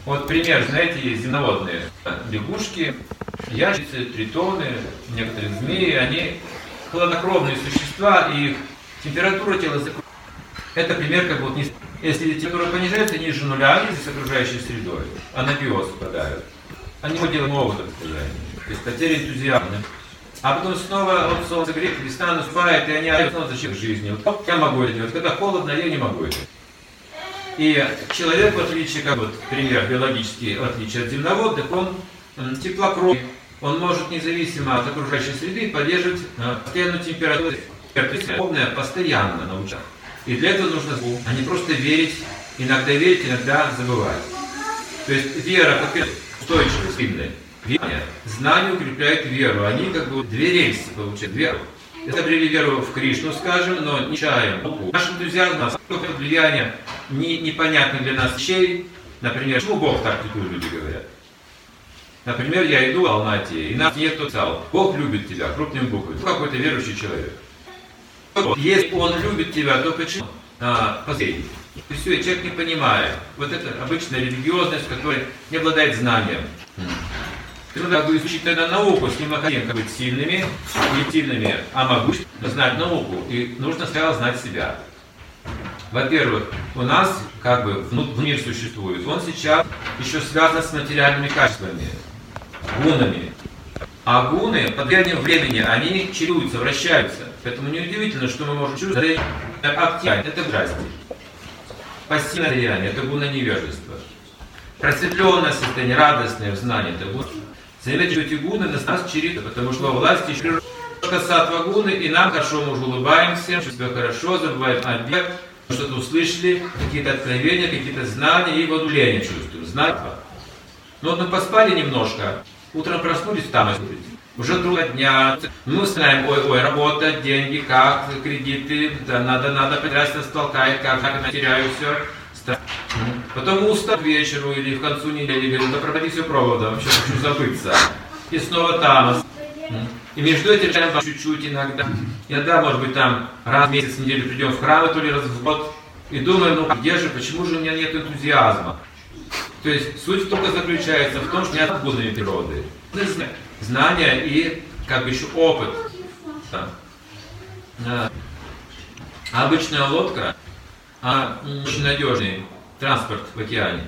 Вот пример, знаете, есть земноводные лягушки, ящерицы, тритоны, некоторые змеи, они хладнокровные существа, и их температура тела закрывается. Это пример, как вот если температура понижается ниже нуля, с окружающей средой, анабиоз впадают. Они делать могут это состояние, то есть потеря энтузиазма. А потом снова вот солнце греет, весна наступает, и они снова зачем жизни. Вот я могу это делать, когда холодно, я не могу это. И человек, в отличие, как вот пример биологический, в отличие от земноводных, он теплокровный, он может независимо от окружающей среды поддерживать постоянную температуру, постоянно на лучах. И для этого нужно, а не просто верить, иногда верить, иногда забывать. То есть вера, как устойчивая, сильная. Верание, знание укрепляет веру. Они как бы две рельсы получают веру. Это обрели веру в Кришну, скажем, но не чаем. Наш энтузиазм, насколько влияние непонятных для нас вещей. Например, почему Бог так тут люди говорят? Например, я иду в Алмате, и нас нет, кто сказал, Бог любит тебя, крупными буквами. Какой-то верующий человек. Если он любит тебя, то почему? Последний. И все, и человек не понимает. Вот это обычная религиозность, которая не обладает знанием. Надо изучить тогда науку, с ним как быть сильными, не сильными, а могущими, знать науку. И нужно сначала знать себя. Во-первых, у нас как бы мир существует. Он сейчас еще связан с материальными качествами, гунами. А гуны под влиянием времени, они чередуются, вращаются. Поэтому неудивительно, что мы можем чувствовать активность. Это здрасте. Пассивное влияние, это гуна невежества. Просветленное состояние, радостное в знании, это гуна. Заметьте, что эти гуны нас чередуют, потому что во власти еще сатва гуны, и нам хорошо, мы уже улыбаемся, чувствуем себя хорошо, забываем объект, что-то услышали, какие-то откровения, какие-то знания и воодушевление чувствуем. Знать. Ну вот мы поспали немножко, утром проснулись, там уже другого дня, мы знаем, ой, работа, деньги, как, кредиты, да, надо потерять нас толкает, как я теряю все. Потом устал к вечеру или в концу недели, говорит, да проводи все проводом, вообще хочу забыться. И снова там. И между этим чуть-чуть иногда. Иногда, может быть, там раз в месяц, в неделю придем в храм, то ли раз в год. И думаем, ну где же, почему же у меня нет энтузиазма? То есть суть только заключается в том, что нет гунами природы. Знания и как бы еще опыт. Обычная лодка, очень надежный транспорт в океане.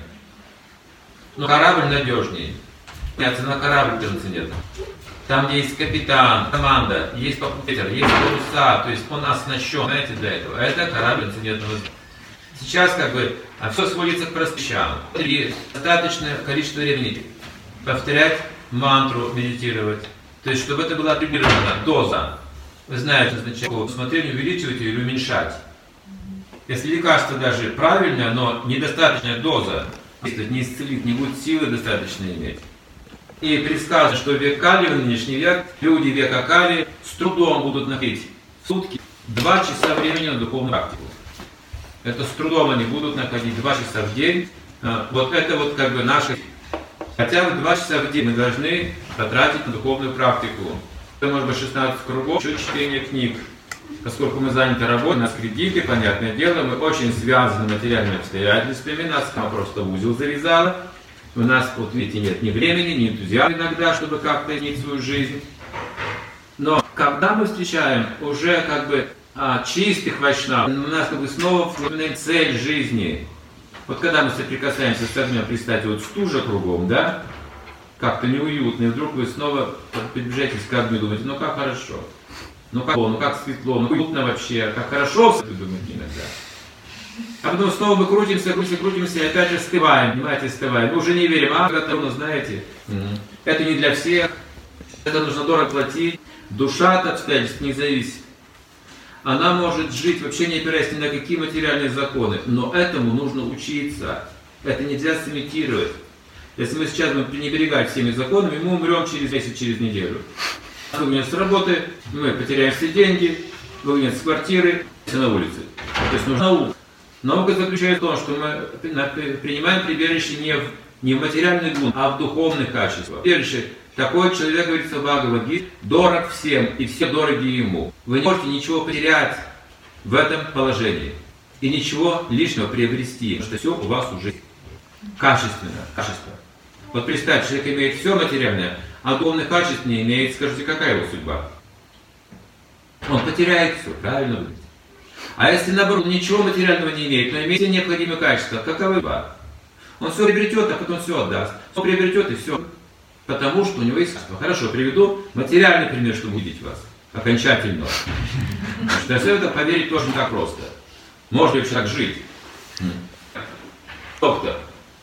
Но корабль надежнее. На корабль нет. Там, где есть капитан, команда, есть ветер, есть паруса, то есть он оснащен, знаете, для этого. А это корабль инцидентного. Сейчас как бы все сводится к простым. И достаточное количество времени повторять мантру, медитировать. То есть, чтобы это была определенная доза. Вы знаете, означает усмотрение увеличивать или уменьшать. Если лекарство даже правильное, но недостаточная доза, не исцелит, не будет силы достаточно иметь. И предсказано, что в век Кали, в нынешний век, люди века Кали с трудом будут находить в сутки 2 часа времени на духовную практику. Это с трудом они будут находить 2 часа в день. Вот это вот как бы наши... Хотя бы 2 часа в день мы должны потратить на духовную практику. Это может быть 16 кругов, еще чтение книг. Поскольку мы заняты работой, у нас кредиты, понятное дело, мы очень связаны материальными обстоятельствами, нас просто в узел завязало. У нас, вот видите, нет ни времени, ни энтузиазма иногда, чтобы как-то иметь свою жизнь. Но когда мы встречаем уже как бы чистых вайшнав, у нас как бы снова вспоминаем цель жизни. Вот когда мы соприкасаемся с огнем, представьте, вот стужа кругом, да, как-то неуютно, и вдруг вы снова приближаетесь к огню и думаете, ну как хорошо, ну как светло, ну уютно вообще, как хорошо, вы думаете иногда. А потом снова мы крутимся, и опять же остываем, понимаете, остываем. Мы уже не верим, когда-то, знаете, это не для всех, это нужно дорого платить. Душа от обстоятельств не зависит. Она может жить, вообще не опираясь ни на какие материальные законы, но этому нужно учиться. Это нельзя сымитировать. Если мы сейчас будем пренебрегать всеми законами, мы умрем через месяц, через неделю. Выгонят с работы, мы потеряем все деньги, выгонят с квартиры, все на улице. То есть нужна наука. Наука заключается в том, что мы принимаем прибежище не в материальный гун, а в духовных качествах. Прибежище, такой человек, говорится в Бхагавад-гите, дорог всем, и все дороги ему. Вы не можете ничего потерять в этом положении. И ничего лишнего приобрести, потому что все у вас уже есть. Качественно, качество. Вот представь, человек имеет все материальное, а духовных качеств не имеет, скажите, какая его судьба? Он потеряет все, правильно будет. А если наоборот ничего материального не имеет, но имеет все необходимые качества, какова судьба? Он все приобретет, а потом все отдаст. Все приобретет и все. Потому что у него есть качество. Хорошо, приведу материальный пример, чтобы убедить вас. Окончательно. Потому что если это поверить тоже не так просто. Можно ли так жить? Доктор.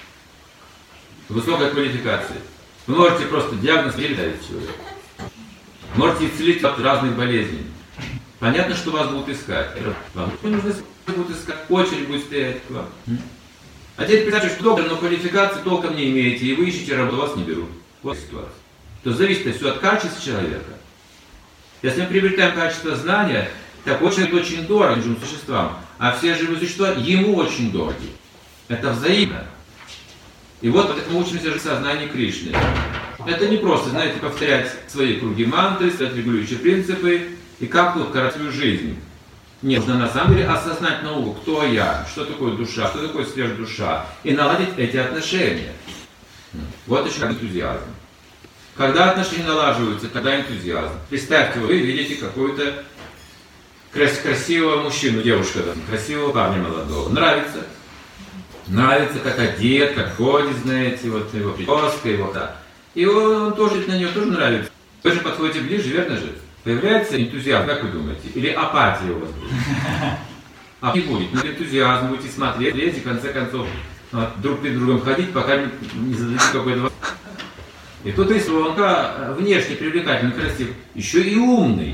Высокой квалификации. Вы можете просто диагноз передать человеку. Можете исцелить от разных болезней. Понятно, что вас будут искать. Вам нужно будут искать, очередь будет стоять к вам. А теперь представьте, что доктор, но квалификации толком не имеете, и вы ищете работу, вас не берут. Вот ситуация. То зависит все от качества человека. Если мы приобретаем качество знания, такой человек очень дорог живым существам, а все живые существа ему очень дороги. Это взаимно. И вот мы учимся жить в сознании Кришны. Это не просто, знаете, повторять свои круги мантры, свои регулирующие принципы и как-то укоротить свою жизнь. Нет, нужно на самом деле осознать науку, кто я, что такое душа, что такое сверхдуша, и наладить эти отношения. Вот еще энтузиазм. Когда отношения налаживаются, тогда энтузиазм. Представьте, вы видите какого-то красивого мужчину, девушка, красивого парня молодого. Нравится. Нравится, как одет, как ходит, знаете, вот его прическа, его так. И он тоже на нее тоже нравится. Вы же подходите ближе, верно же? Появляется энтузиазм, как вы думаете? Или апатия у вас будет? А не будет. Но энтузиазм, будете смотреть, и в конце концов друг перед другом ходить, пока не зададите какой-то вопрос. И тут если он внешне привлекательный, красивый, еще и умный.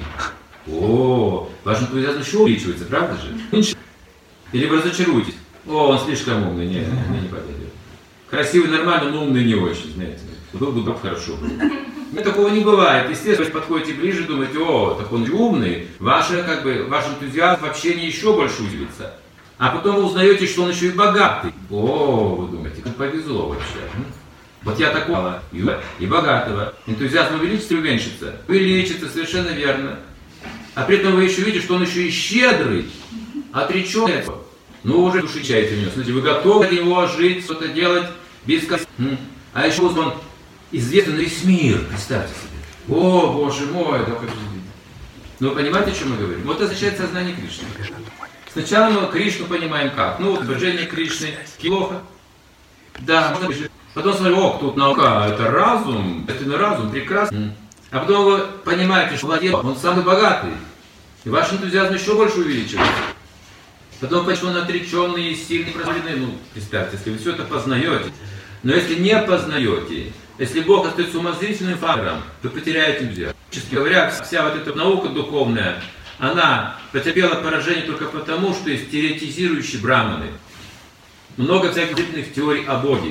О, ваш энтузиазм еще увеличивается, правда же? Или вы разочаруетесь? О, он слишком умный, нет, мне не подойдет. Красивый, нормально, но умный не очень, знаете. Был бы так хорошо. Нет, такого не бывает. Естественно, вы подходите ближе, думаете, о, так он умный, ваш энтузиазм в общении еще больше усилится. А потом вы узнаете, что он еще и богатый. О, вы думаете, как повезло вообще. Вот я такого и богатого. Энтузиазм увеличится и уменьшится. Увеличится, совершенно верно. А при этом вы еще видите, что он еще и щедрый, отреченный. Ну, уже души чаете в него. Смотрите, вы готовы для него жить, что-то делать без коста. А еще он известен на весь мир, представьте себе. О, Боже мой, да как же. Ну, вы понимаете, о чем мы говорим? Вот это означает сознание Кришны. Сначала мы Кришну понимаем как? Ну, движение Кришны плохо. Да, можно быть. Потом смотрим, о, тут наука, это разум, это разум, прекрасно. А потом вы понимаете, что владелец, он самый богатый. И ваш энтузиазм еще больше увеличивается. Потом почему он отреченный и сильный, прозренный, ну, представьте, если вы все это познаете. Но если не познаете, если Бог остается умозрительным фактором, вы потеряете энтузиазм. Честно говоря, вся вот эта наука духовная, она потерпела поражение только потому, что есть теоретизирующие браманы. Много всяких длительных теорий о Боге,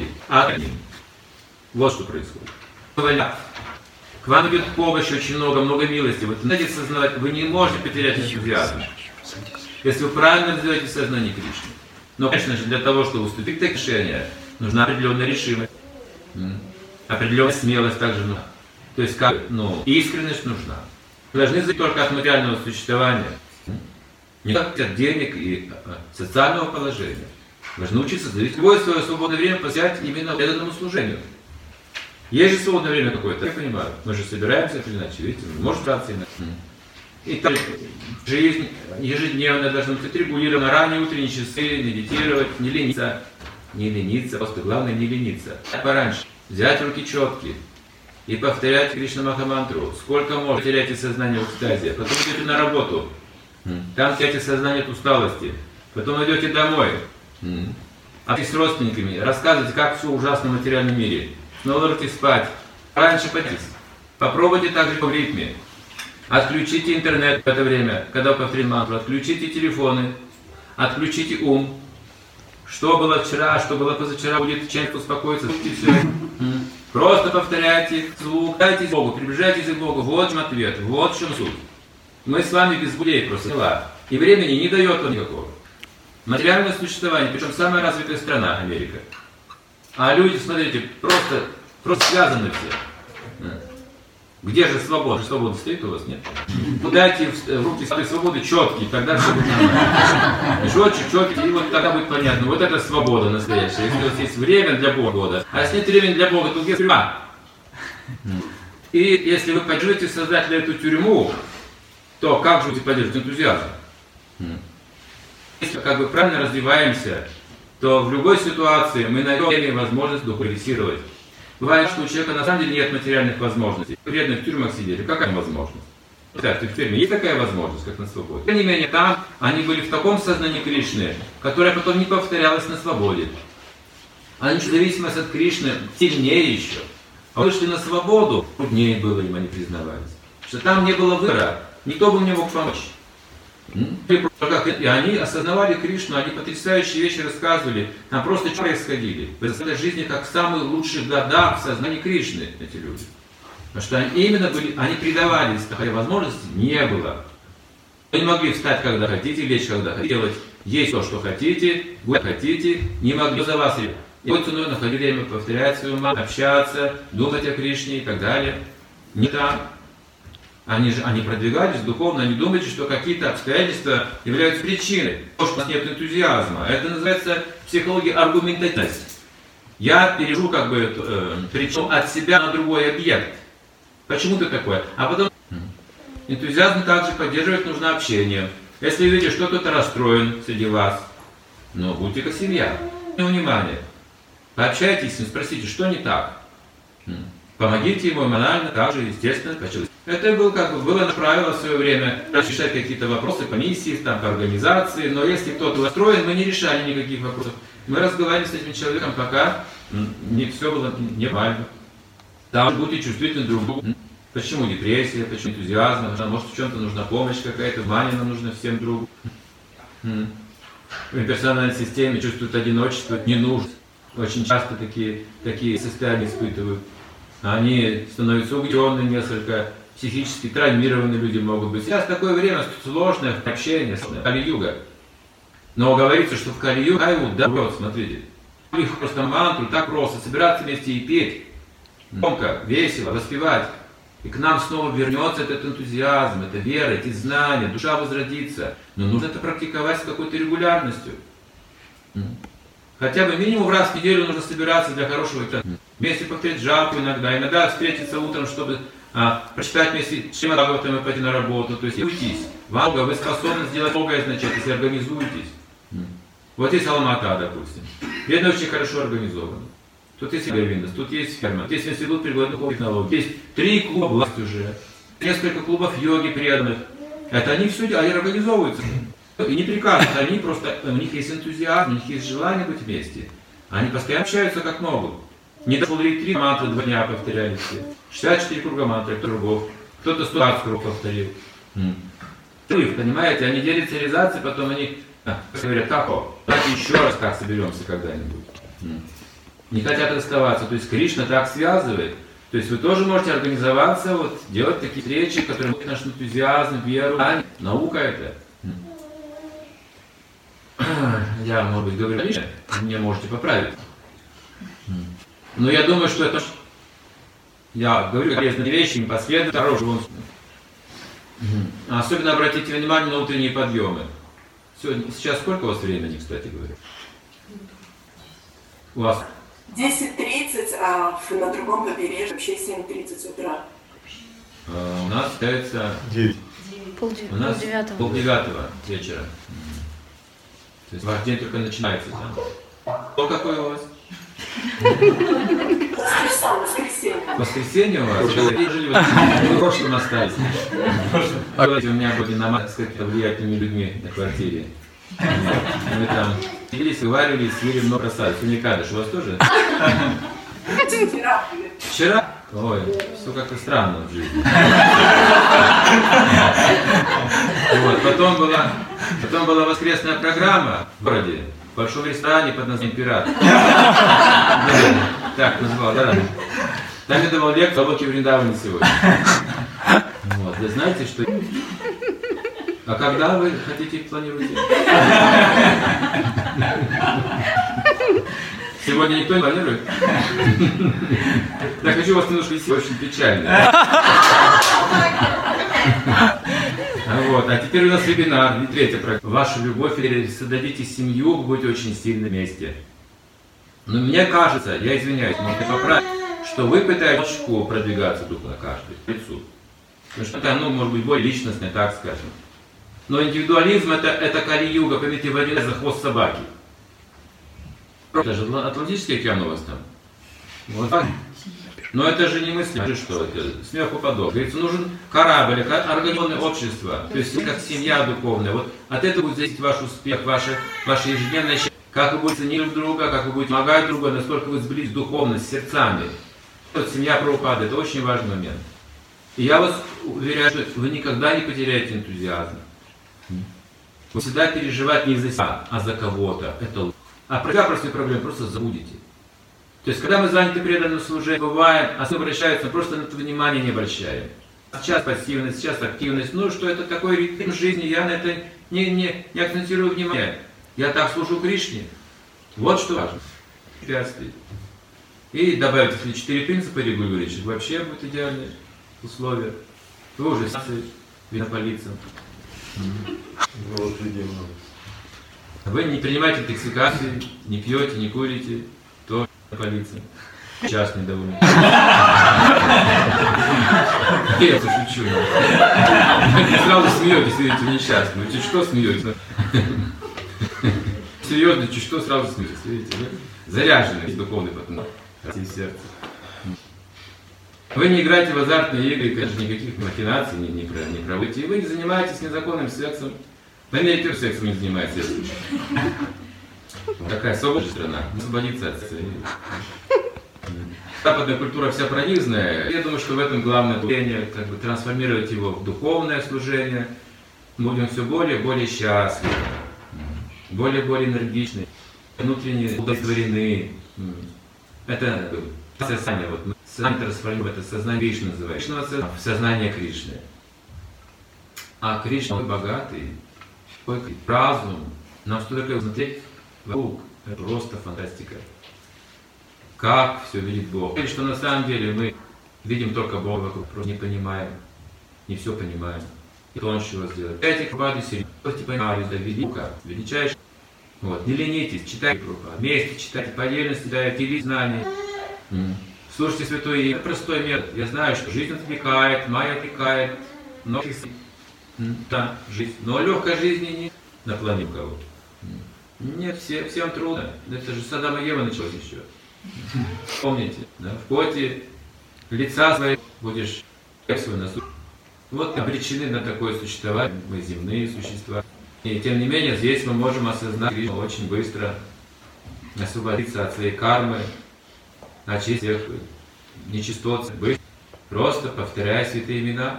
Вот что происходит. К вам идет помощь очень много милости. Вот надо сознавать, вы не можете потерять энтузиазм, если вы правильно развиваете сознание Кришны. Но, конечно же, для того, чтобы уступить к решению, нужна определенная решимость. Определенная смелость также нужна. То есть, искренность нужна. Вы должны зависеть только от материального существования. Не только от денег и социального положения. Вы должны учиться зависеть. Любое свое свободное время посвятить именно преданному служению. Есть же свободное время какое-то, я понимаю. Мы же собираемся, или иначе, видите, может браться иначе. И так, жизнь ежедневная должна быть регулирована, ранние утренние часы, медитировать, не лениться, просто главное не лениться. Пораньше взять руки четкие и повторять Кришна Махамантру. Сколько можно, теряйте сознание в экстазе. Потом идете на работу, там теряйте сознание от усталости. Потом идете домой, с родственниками, рассказывайте, как все ужасно в материальном мире. Снова ложитесь спать, раньше поднялись. Попробуйте также в ритме. Отключите интернет в это время, когда вы повторите мантру. Отключите телефоны, отключите ум. Что было вчера, что было позавчера, будет чем-то успокоиться. Все. Просто повторяйте звук, дайте Богу, приближайтесь к Богу. Вот в чем ответ, вот в чем суть. Мы с вами без будей просто дела. И времени не дает он никакого. Материальное существование, причем самая развитая страна, Америка. А люди, смотрите, просто связаны все. Где же свобода? Свобода стоит у вас, нет? Дайте в руки свободы четкие, тогда все будет нормально. Четкие, и вот тогда будет понятно. Вот это свобода настоящая. Если у вас есть время для Бога, а если нет времени для Бога, то где тюрьма? И если вы поддерживаете создателя эту тюрьму, то как же вы поддерживаете энтузиазм? Если как бы правильно развиваемся, то в любой ситуации мы найдем возможность прогрессировать. Бывает, что у человека на самом деле нет материальных возможностей. Вредных в тюрьмах сидели. Какая возможность? Так, в тюрьме есть такая возможность, как на свободе. Тем не менее, там они были в таком сознании Кришны, которое потом не повторялось на свободе. Они зависимость от Кришны сильнее еще. А вышли на свободу, труднее было им, они признавались. Что там не было выбора, никто бы не мог помочь. И они осознавали Кришну, они потрясающие вещи рассказывали, там просто что происходили. В этой жизни как в самых лучших годах в сознании Кришны эти люди. Потому что они именно были, они предавались, такой возможности не было. Вы не могли встать, когда хотите, лечь, когда хотите, делать, есть то, что хотите, гулять хотите, не могли за вас. И вот ценой находили время повторять свою маму, общаться, думать о Кришне и так далее. Не там. Они продвигались духовно, они думали, что какие-то обстоятельства являются причиной. То, что у нас нет энтузиазма. Это называется психология аргументативность. Я перевожу как бы причину от себя на другой объект. Почему-то такое. А потом энтузиазм также поддерживать нужно общение. Если вы видите, что кто-то расстроен среди вас, ну будьте как семья. Внимание. Пообщайтесь с ним, спросите, что не так. Помогите ему эмоционально, также, естественно, по-человечески. Это было правило в свое время решать какие-то вопросы по миссии, там, по организации, но если кто-то настроен, мы не решали никаких вопросов. Мы разговаривали с этим человеком, пока не все было нормально. Там будьте чувствительны друг к другу. Почему депрессия, почему энтузиазм, может в чем-то нужна помощь какая-то, внимание нам нужно всем другу. В имперсональной системе чувствуют одиночество, не нужно. Очень часто такие состояния испытывают. Они становятся угнетенными несколько, психически травмированные люди могут быть. Сейчас такое время сложное в общении, Кали-юга. Но говорится, что в Кали-югу смотрите. Их просто мантру, так просто, собираться вместе и петь. Громко, весело, воспевать. И к нам снова вернется этот энтузиазм, эта вера, эти знания, душа возродится. Но нужно это практиковать с какой-то регулярностью. Хотя бы минимум раз в неделю нужно собираться для хорошего экзамена. Вместе повторять джапу иногда встретиться утром, чтобы прочитать вместе Шримад Бхагаватам и пойти на работу. То есть уйтись. Вы способны сделать многое, значит, если организуетесь. Вот есть Алмата, допустим. Бедно очень хорошо организовано. Тут есть Говиндас, тут есть ферма, тут есть институт прикладных технологий. Есть 3 клуба власти уже, несколько клубов йоги преданных. Это они все они организовываются. И не приказывают, они просто, у них есть энтузиазм, у них есть желание быть вместе. Они постоянно общаются как могут. Не дошел ретрит, мантры 2 дня повторяли все. 64 круга мантры, кто другов. Кто-то 120 круг повторил. Понимаете, они делятся реализацией, потом они говорят, давайте еще раз так соберемся когда-нибудь. Не хотят расставаться. То есть Кришна так связывает. То есть вы тоже можете организоваться, вот, делать такие встречи, которые будут наш энтузиазм, веру, наука это. Я, может быть, говорю лишнее, мне можете поправить. Но я думаю, что это... Я говорю полезные вещи, непоследовательно, хорошие. Особенно обратите внимание на утренние подъемы. Сейчас сколько у вас времени, кстати говоря? У вас? 10:30, а на другом побережье вообще 7:30 утра. У нас считается... 9. У нас 8:30 вечера. То есть ваш день только начинается там. Кто какой у вас? Воскресенье. Воскресенье у вас? Вы в прошлом остались. У меня были намазаны с какими-то влиятельными людьми на квартире. Мы там сидели, вываривали, съели много красавиц. У Никадыш, у вас тоже? Вчера? Ой, все как-то странно в жизни. Вот, потом была воскресная программа в городе, в большом ресторане под названием «Пират». Так назвал, да. Там я давал лекцию о Локе Вриндаване сегодня. Вот, вы знаете, что... А когда вы хотите планируете? Сегодня никто не планирует? Я хочу вас немножко вести, очень печально. Вот. А теперь у нас вебинар, третья программа. Ваша любовь, или создадите семью, вы будете очень сильны вместе. Но мне кажется, я извиняюсь, можете поправить, что вы пытаетесь продвигаться духовно каждый лицу. Потому что это, может быть, более личностное, так скажем. Но индивидуализм это кали-юга, помните, в один за хвост собаки. Это же Атлантический океан у вас там. Вот так. Но это же не мысли, что это смеху подобно. Говорится, нужен корабль, организованное общество, то есть как семья духовная. Вот от этого будет зависеть ваш успех, ваше ежедневное счастье. Как вы будете ценить друг друга, как вы будете помогать друг другу, насколько вы сблизились духовно, с сердцами. Вот семья Прабхупады, это очень важный момент. И я вас уверяю, что вы никогда не потеряете энтузиазм. Вы всегда переживаете не за себя, а за кого-то. Это лучше. А про простые проблемы просто забудете. То есть, когда мы заняты преданным служением, бывает, а мы обращаются, просто на это внимание не обращаем. Сейчас пассивность, сейчас активность. Ну, что это такой ритм жизни, я на это не акцентирую внимание. Я так служу Кришне. Вот что важно. Препятствий. И добавить, если 4 принципа регулирующих, вообще будет идеальные условия. Вы уже винополицем. Вы не принимаете интоксикации, не пьете, не курите, то полиция. Частный довольно. Я пошучу. Вы сразу смеетесь, видите, несчастный. Вы чуть что смеетесь? Серьезно, чуть что сразу смеетесь, видите? Вы заряжены духовный потом. Сердце. Вы не играете в азартные игры, конечно, никаких махинаций не проводите. И вы не занимаетесь незаконным сексом. Наверное, сексом не занимается, если такая свободная страна, освободиться от секса. Западная культура вся пронизанная. Я думаю, что в этом главное служение, трансформировать его в духовное служение. Будем все более и более счастливы, более и более энергичны, внутренне удовлетворены. Это сознание, вот мы сами трансформируем, это сознание Кришны называется. Кришна в сознание Кришны. А Кришна богатый, разум, нам что такое смотреть вокруг, это просто фантастика. Как все видит Бог. И что на самом деле мы видим только Бога вокруг, просто не понимаем, не все понимаем. И то он чего сделать. Эти Прабхупады серьезно понимали, да, величайший. Вот, не ленитесь, читайте Прабхупаду, вместе читайте, по отдельности дайте знания. Слушайте святое имя, простой метод. Я знаю, что жизнь отвлекает, майя отвлекает, но да, жизнь. Но легкой жизни нет на планете у кого. Нет, всем трудно. Это же с Адама и Евы началось еще. Помните, да? В поте лица своего будешь свой насуд. Вот обречены на такое существование, мы земные существа. И тем не менее, здесь мы можем осознать Кришну очень быстро, освободиться от своей кармы, очистить всех нечистот, быстро, просто повторяя святые имена.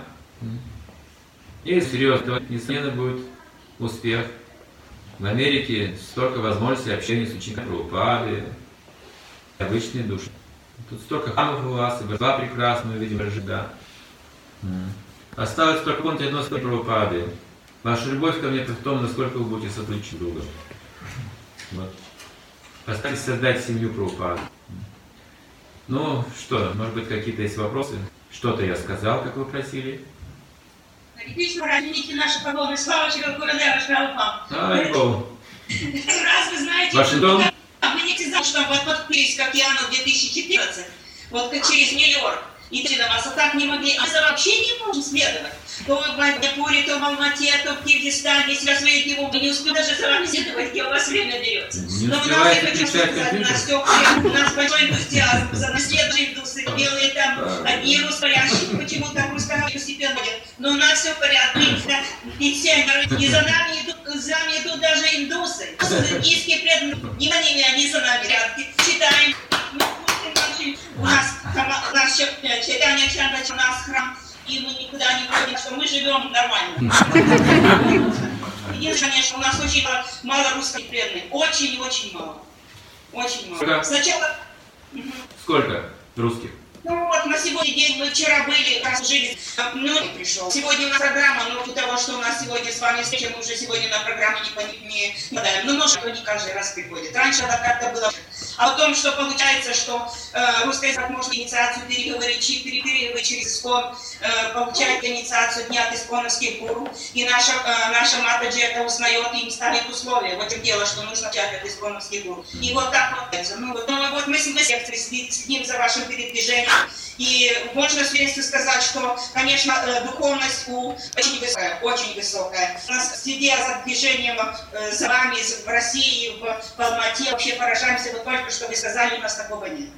И серьезно, несомненно, будет успех. В Америке столько возможностей общения с учениками Прабхупады, обычные души. Тут столько хамов у вас, и борьба прекрасная, видимо, да. Осталось только помнить одно слово Прабхупады. Ваша любовь ко мне в том, насколько вы будете сотрудничать друг с другом. Вот. Постарайтесь создать семью Прабхупады. Ну что, может быть, какие-то есть вопросы? Что-то я сказал, как вы просили. Праздники наши поклоны, слава Гурудева Шралпам. Раз вы знаете, Вашингтон? Вы не сказали, что вы подпились к океану в 2014, вот через Нью-Йорк. И на вас, а так не могли, а за вообще не можем следовать. То в Манипуре, то в Алмате, то в Киргизстане, если я свою его не успею даже за вами следовать, где у вас время берется. Но у нас, я хочу сказать, у нас большой энтузиазм за наследные индусы, белые там, одни русскоязычные, почему там русскоязычные постепенно ходят. Но у нас все в порядке, и все, и за нами идут даже индусы. Индийские преданные, внимание, они за нами рядки. Читаем. У нас Чайтанья Чандра, у нас храм, и мы никуда не ходим, что мы живем нормально. Единственное, конечно, у нас очень мало русских преданных. Очень-очень мало. Очень мало. Сначала... Сколько русских? Ну вот на сегодня день мы вчера были, жили, но не пришел. Сегодня у нас программа, но у того, что у нас сегодня с вами встреча, мы уже сегодня на программу не подаем. Ну, может, не каждый раз приходит. Раньше это как-то было. А о том, что получается, что русский язык может инициацию переговорить через искон, получает инициацию дня от исконовских гуру, и наша Матаджи это узнает и им ставит условия. Вот это дело, что нужно чать от исконовских гуру. И вот так вот. Ну, вот мы следим за вашим передвижением. И можно в свидетельстве сказать, что, конечно, духовность очень высокая. У нас следя за движением за вами в России, в Алмате, вообще поражаемся, вот только что вы сказали, у нас такого нет.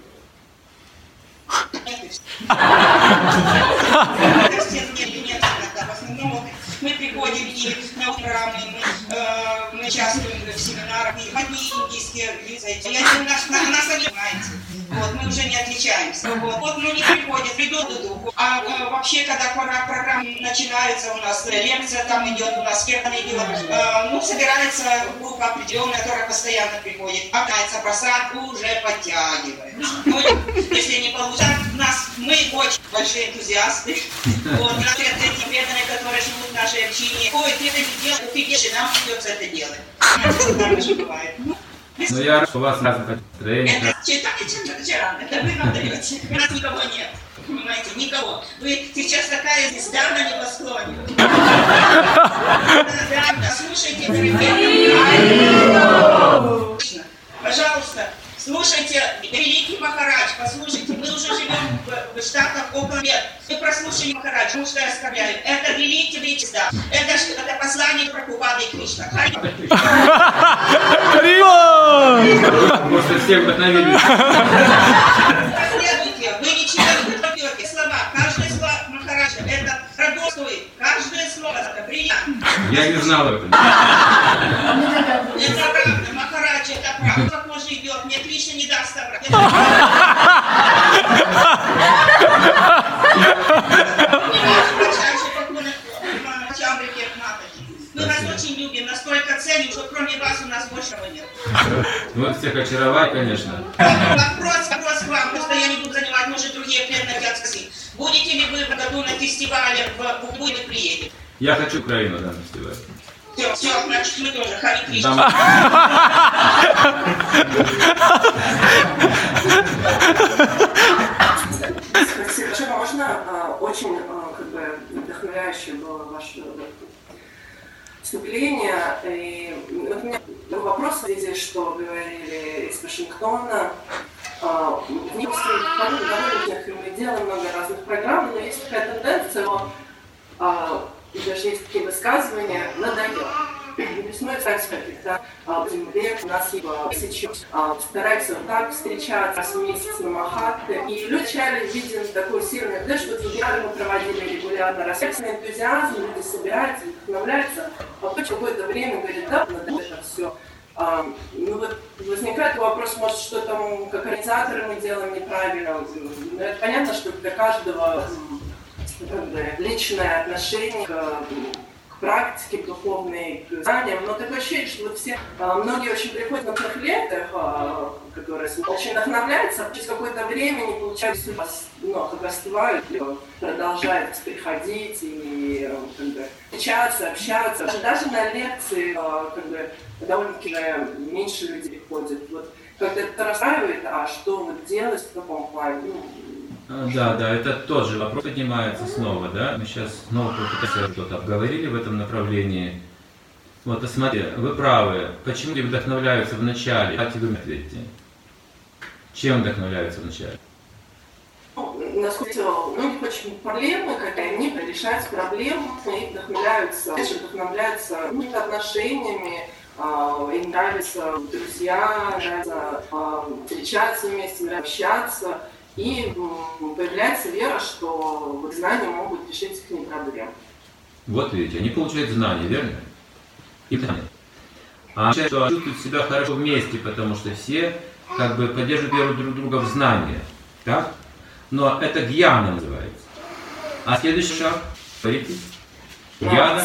В основном мы приходим и на программы, мы участвуем в семинарах, и одни индийские лица, нас не знаете. Вот, мы уже не отличаемся. Вот мы не приходят, придут духу. А вообще, когда программы начинаются у нас, лекция там идет, у нас киртан идет, ну, собирается группа определенная, которая постоянно приходит. Опять просад уже подтягивает. Ну, если не получается, мы очень большие энтузиасты. Вот, эти преданные, которые живут в нашей общине, ой, ты это не делаешь, ты делаешь, нам придется это делать. Так же бывает. Но я рад, что у вас разное настроение. Это вы нам даете. У нас никого нет. Понимаете, никого. Вы сейчас такая звезда на небосклоне. Слушайте, дорогие. Пожалуйста, слушайте, великий Махарадж, послушайте. Мы уже живем в Штатах около лет. Вы прослушали Махарадж, потому что я оскорбляю. Это великий звезда. Это послание Прабхупады и Кришна. Может, всех вдохновили. Последуйте, вы ничего не попьете. Слова, каждое слово Махараджа, это радостует. Каждое слово, это бриллиант. Я не знал этого. Это правда, Махарадж, это правда. Как он живет, мне Кришна не даст собрать. Мы вас очень любим, настолько ценим, что кроме вас у нас большего нет. Ну, всех очаровать, конечно. Вопрос к вам, просто я не буду занимать, может, другие преданные хотят спросить. Будете ли вы в году на фестивале в Букву или приедете? Я хочу Украину на фестиваль. Все, значит, мы тоже. Хари Кришна. Спасибо. Можно? Очень вдохновляющее было ваше вступление. И вот у меня был вопрос в связи, что говорили из Вашингтона. В некоторых довольно мы делаем много разных программ, но есть такая тенденция, и даже есть такие высказывания, надоело. Весной каких-то земле у нас стараются вот так встречаться раз в месяц на Махатте. И люди реально видим такой сильный дождь, что вебинары мы проводили регулярно, растет энтузиазм, люди собираются, вдохновляются, а потом какое-то время говорят, да, надо это все. Ну вот возникает вопрос, может, что там, как организаторы мы делаем неправильно. Но это понятно, что для каждого личное отношение к практике, к духовной, к знаниям. Но такое ощущение, что вот все, многие очень приходят на трех летах, которые очень вдохновляются, через какое-то время не получают, как остывают, продолжают приходить и встречаться, общаться. Даже на лекции довольно-таки меньше людей приходят. Вот как-то это расстраивает, а что вот делать в таком плане? Да, это тот же вопрос поднимается снова, да? Мы сейчас снова попытаемся что-то обговорили в этом направлении. Вот, посмотрите, вы правы. Почему люди вдохновляются в начале? Давайте вы ответьте. Чем вдохновляются в начале? Насколько у них очень проблемы, как они решают проблемы, и вдохновляются отношениями, им нравятся друзья, нравится встречаться вместе, общаться. И появляется вера, что знания могут решить их проблемы. Вот видите, они получают знания, верно? И знания. А что чувствуют себя хорошо вместе, потому что все поддерживают веру друг друга в знания. Так? Но это гьяна называется. А следующий шаг, говорите? Гьяна.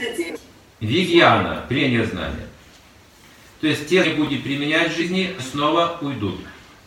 Вигьяна, принятие знания. То есть те, кто будет применять в жизни, снова уйдут.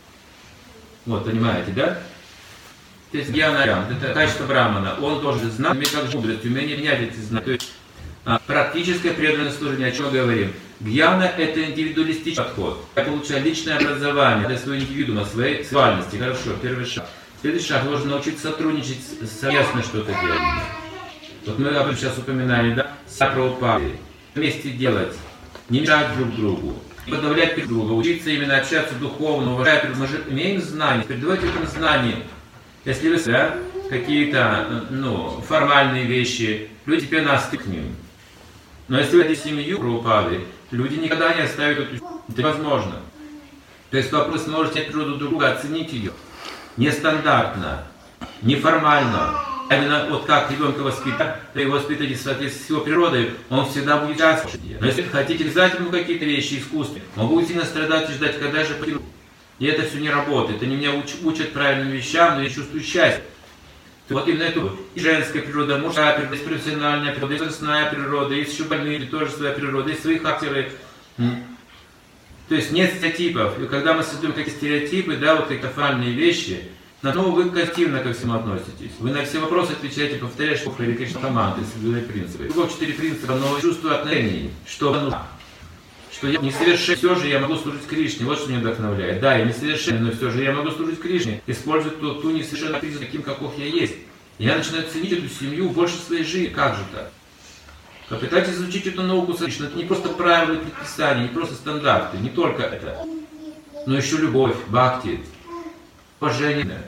Вот, понимаете, да? То есть гьяна, это качество брамана, он тоже знает, как мудрость, умение менять эти знания. То есть практическое преданное служение, о чем мы говорим. Гьяна – это индивидуалистичный подход. Я получаю личное образование для своего индивидуума, своей сексуальности. Хорошо, первый шаг. Следующий шаг – должен научиться сотрудничать, совместно что-то делать. Вот мы об этом сейчас упоминали, да? Сапрапады. Вместе делать, не мешать друг другу, не подавлять друг друга, учиться именно общаться духовно, уважать. Мы же имеем знания, передавайте это знание. Если вы какие-то формальные вещи, люди теперь настык к ним. Но если вы хотите семью Прабхупады, люди никогда не оставят эту. Это невозможно. То есть вопрос, можете природу друга, оценить ее. Нестандартно, неформально. А именно вот как ребенка воспитать, при воспитании в соответствии с его природой, он всегда будет участвовать. Но если хотите взять ему какие-то вещи искусственные, он будет сильно страдать и ждать, когда же потянут. И это все не работает. Они меня учат правильным вещам, но я чувствую счастье. Вот именно эту и женская природа, мужская природа, есть профессиональная природа, есть возрастная природа, есть еще больные, тоже своя природа, есть свои характеры. То есть нет стереотипов. И когда мы создаем какие-то стереотипы, да, вот какие-то формальные вещи, но вы активно ко всему относитесь. Вы на все вопросы отвечаете, повторяешь или Кришна команды, соблюдая принципы. Всего 4 принципа, но чувство отношений, что нужно. Что я несовершенен, все же я могу служить Кришне. Вот что меня вдохновляет. Да, я несовершенен, но все же я могу служить Кришне. Использовать ту несовершенную признак таким, каков я есть. И я начинаю ценить эту семью больше своей жизни. Как же так? Попытайтесь изучить эту науку Кришны. Это не просто правила и предписания, не просто стандарты, не только это. Но еще любовь, бхакти, уважение.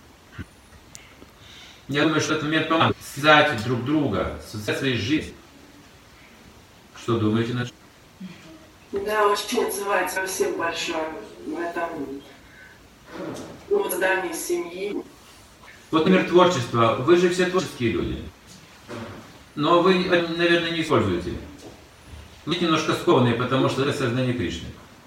Я думаю, что этот момент поможет связать друг друга, связать своей жизнью. Что думаете, Надя? Да, очень отзывается. Спасибо большое в этом создании семьи. Вот, например, творчество. Вы же все творческие люди. Но вы, наверное, не используете. Вы немножко скованные, потому что это сознание Кришны.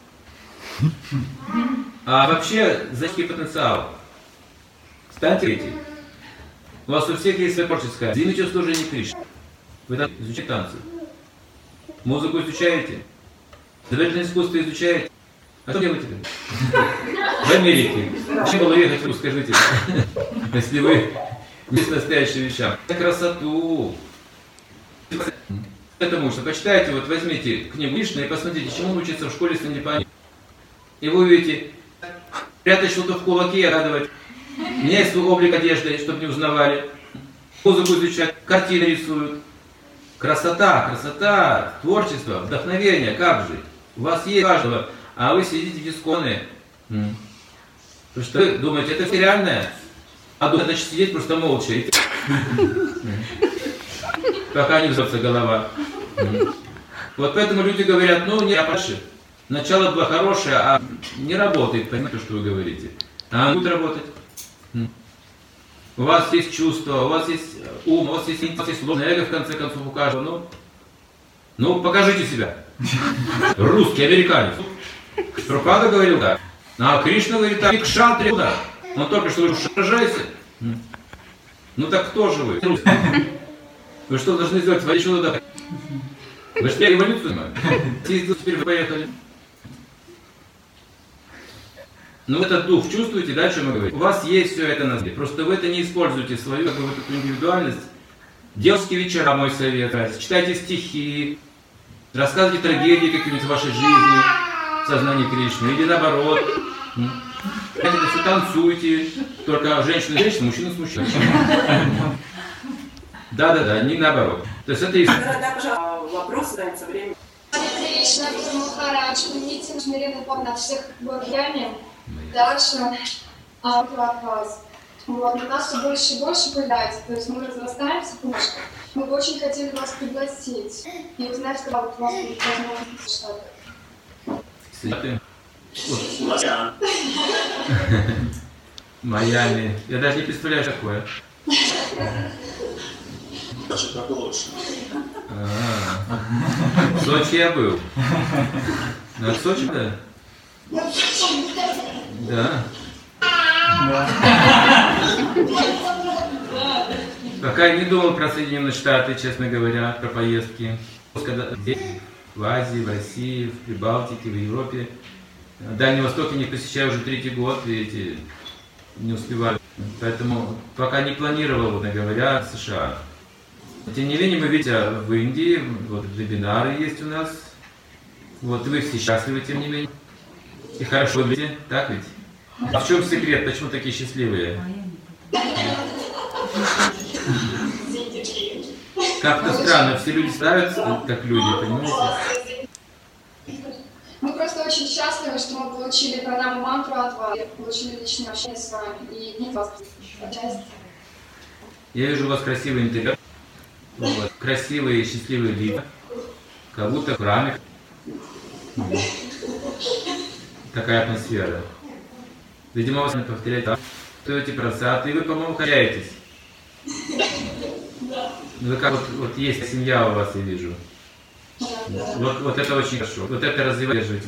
А вообще, зачем потенциал? Станьте эти. У вас у всех есть своя творческая. Займите служение Кришне. Вы там изучаете танцы. Музыку изучаете. Изобразительное искусство изучаете. А что делаете? В Америке. Зачем было ехать, скажите, если вы не с настоящими вещами. Красоту. Потому что почитайте, вот возьмите книгу Кришны и посмотрите, чему учится в школе Сандипани. И вы увидите, прятать что-то в кулаке, радовать. Менять свой облик одежды, чтобы не узнавали. Музыку изучать, картины рисуют. Красота, красота, творчество, вдохновение, как же. У вас есть каждого, а вы сидите в дисконе. Потому что вы думаете, это все реальное? А думаете, значит сидеть просто молча. Пока не взется голова. Вот поэтому люди говорят, не опаши. Начало было хорошее, а не работает, понимаете, что вы говорите. А будет работать. У вас есть чувство, у вас есть ум, у вас есть сложное эго, в конце концов, у каждого. Ну, покажите себя. Русский, американец. Прабхупада говорил так. А Кришна говорит так. Кшатри, да. Он только что говорил, сражайся. Ну так кто же вы? Вы что должны сделать? Вы что туда? Вы что, революцию снимаете? Теперь вы поехали. Ну этот дух чувствуете, да, о чем мы говорим? У вас есть все это на себе. Просто вы это не используете свою вот эту индивидуальность. Делайте вечера, мой совет. Читайте стихи, рассказывайте трагедии какие-нибудь в вашей жизни, в сознании Кришны. Или наоборот. Это все танцуйте. Только женщина с женщиной, мужчина с мужчиной. Да, не наоборот. То есть это и... Да, пожалуйста, вопросы дается время. Кришна, Махарадж, помните, смиренно помнят всех благодеянием. Дальше вопрос. Вот, у нас все больше и больше появляется, то есть мы разрастаемся немножко. Мы бы очень хотели вас пригласить и узнать, когда вот у вас будет возможность что-то. Майами. Я даже не представляю, что такое. Даже как лучше. В Сочи я был. В Сочи, да? Да. Пока я не думал про Соединенные Штаты, честно говоря, про поездки. Когда здесь, в Азии, в России, в Прибалтике, в Европе. Дальний Восток я не посещаю уже 3-й год, видите, не успеваю. Поэтому пока не планировал, вот говоря, в США. Тем не менее, мы видите, в Индии, вот вебинары есть у нас. Вот вы все счастливы, тем не менее. И хорошо выглядите, так ведь? А в чем секрет? Почему такие счастливые? Как-то странно, все люди ставятся как люди, понимаете? Мы просто очень счастливы, что мы получили программу мантру от вас, получили личное общение с вами и не вас участие. Я вижу у вас красивый интерьер, красивые и счастливые лица, как будто в храме. Такая атмосфера. Видимо, вас не повторяет, стоите просад, и вы, по-моему, харяетесь. Вы как вот есть семья у вас, я вижу. Вот это очень хорошо. Вот это развиваете.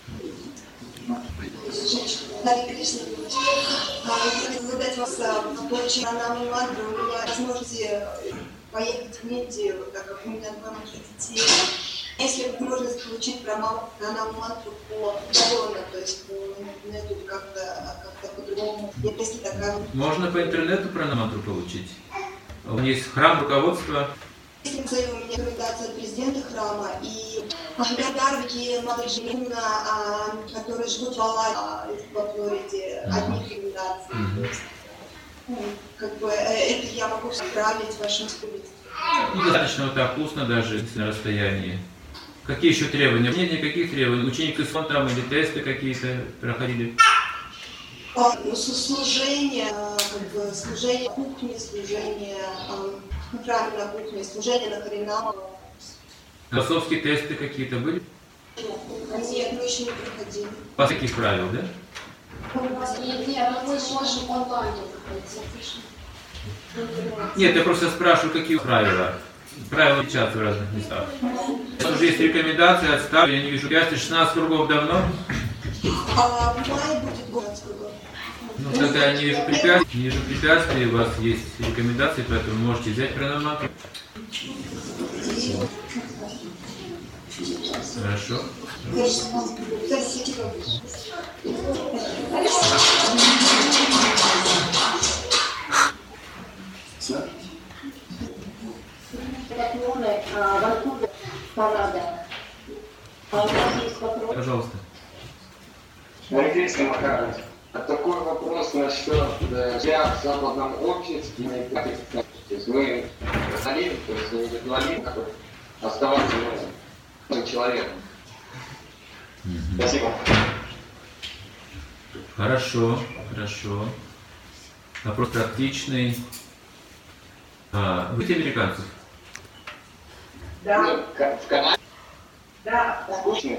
Харе Кришна. Хотела задать вас вопрос на нам мантру. У меня возможности поехать в Индию, так как у меня 2 маленьких детей. Если возможность получить на нам мантру по удаленно, то есть по интернету как-то по-другому. Если такая... Можно по интернету пранамантру получить. У меня есть храм руководства. Если у меня рекомендация от президента храма и Дарвики Мадриджина, которые живут в Аллахе, во Флориде, одни рекомендации. То есть, как бы это я могу справить в вашем студии. Достаточно вот так вкусно даже на расстоянии. Какие еще требования? Нет никаких требований. Ученик ИСФОН там или тесты какие-то проходили? Служение, как бы, служение кухни, служение храме на кухне, служение на Харинама. Философские тесты какие-то были? Нет, мы еще не проходили. По таких правил, да? Нет, мы можем онлайн проходить. Нет, я просто спрашиваю, какие правила. Правила отличаются в разных местах. Уже есть рекомендации от старых, я не вижу. 16 кругов давно. В мае будет год кругов. Ну, тогда я не вижу препятствий, у вас есть рекомендации, поэтому можете взять пранамантру. Хорошо. Спасибо. Пожалуйста. Харе Кришна Махарадж. Такой вопрос насчет я в западном обществе, то есть мы инвалид, то есть не инвалид, оставаться человеком. Спасибо. Хорошо. Вопрос практичный. Вы американцев? Да. Ну, в Канаде? Да. Скучно?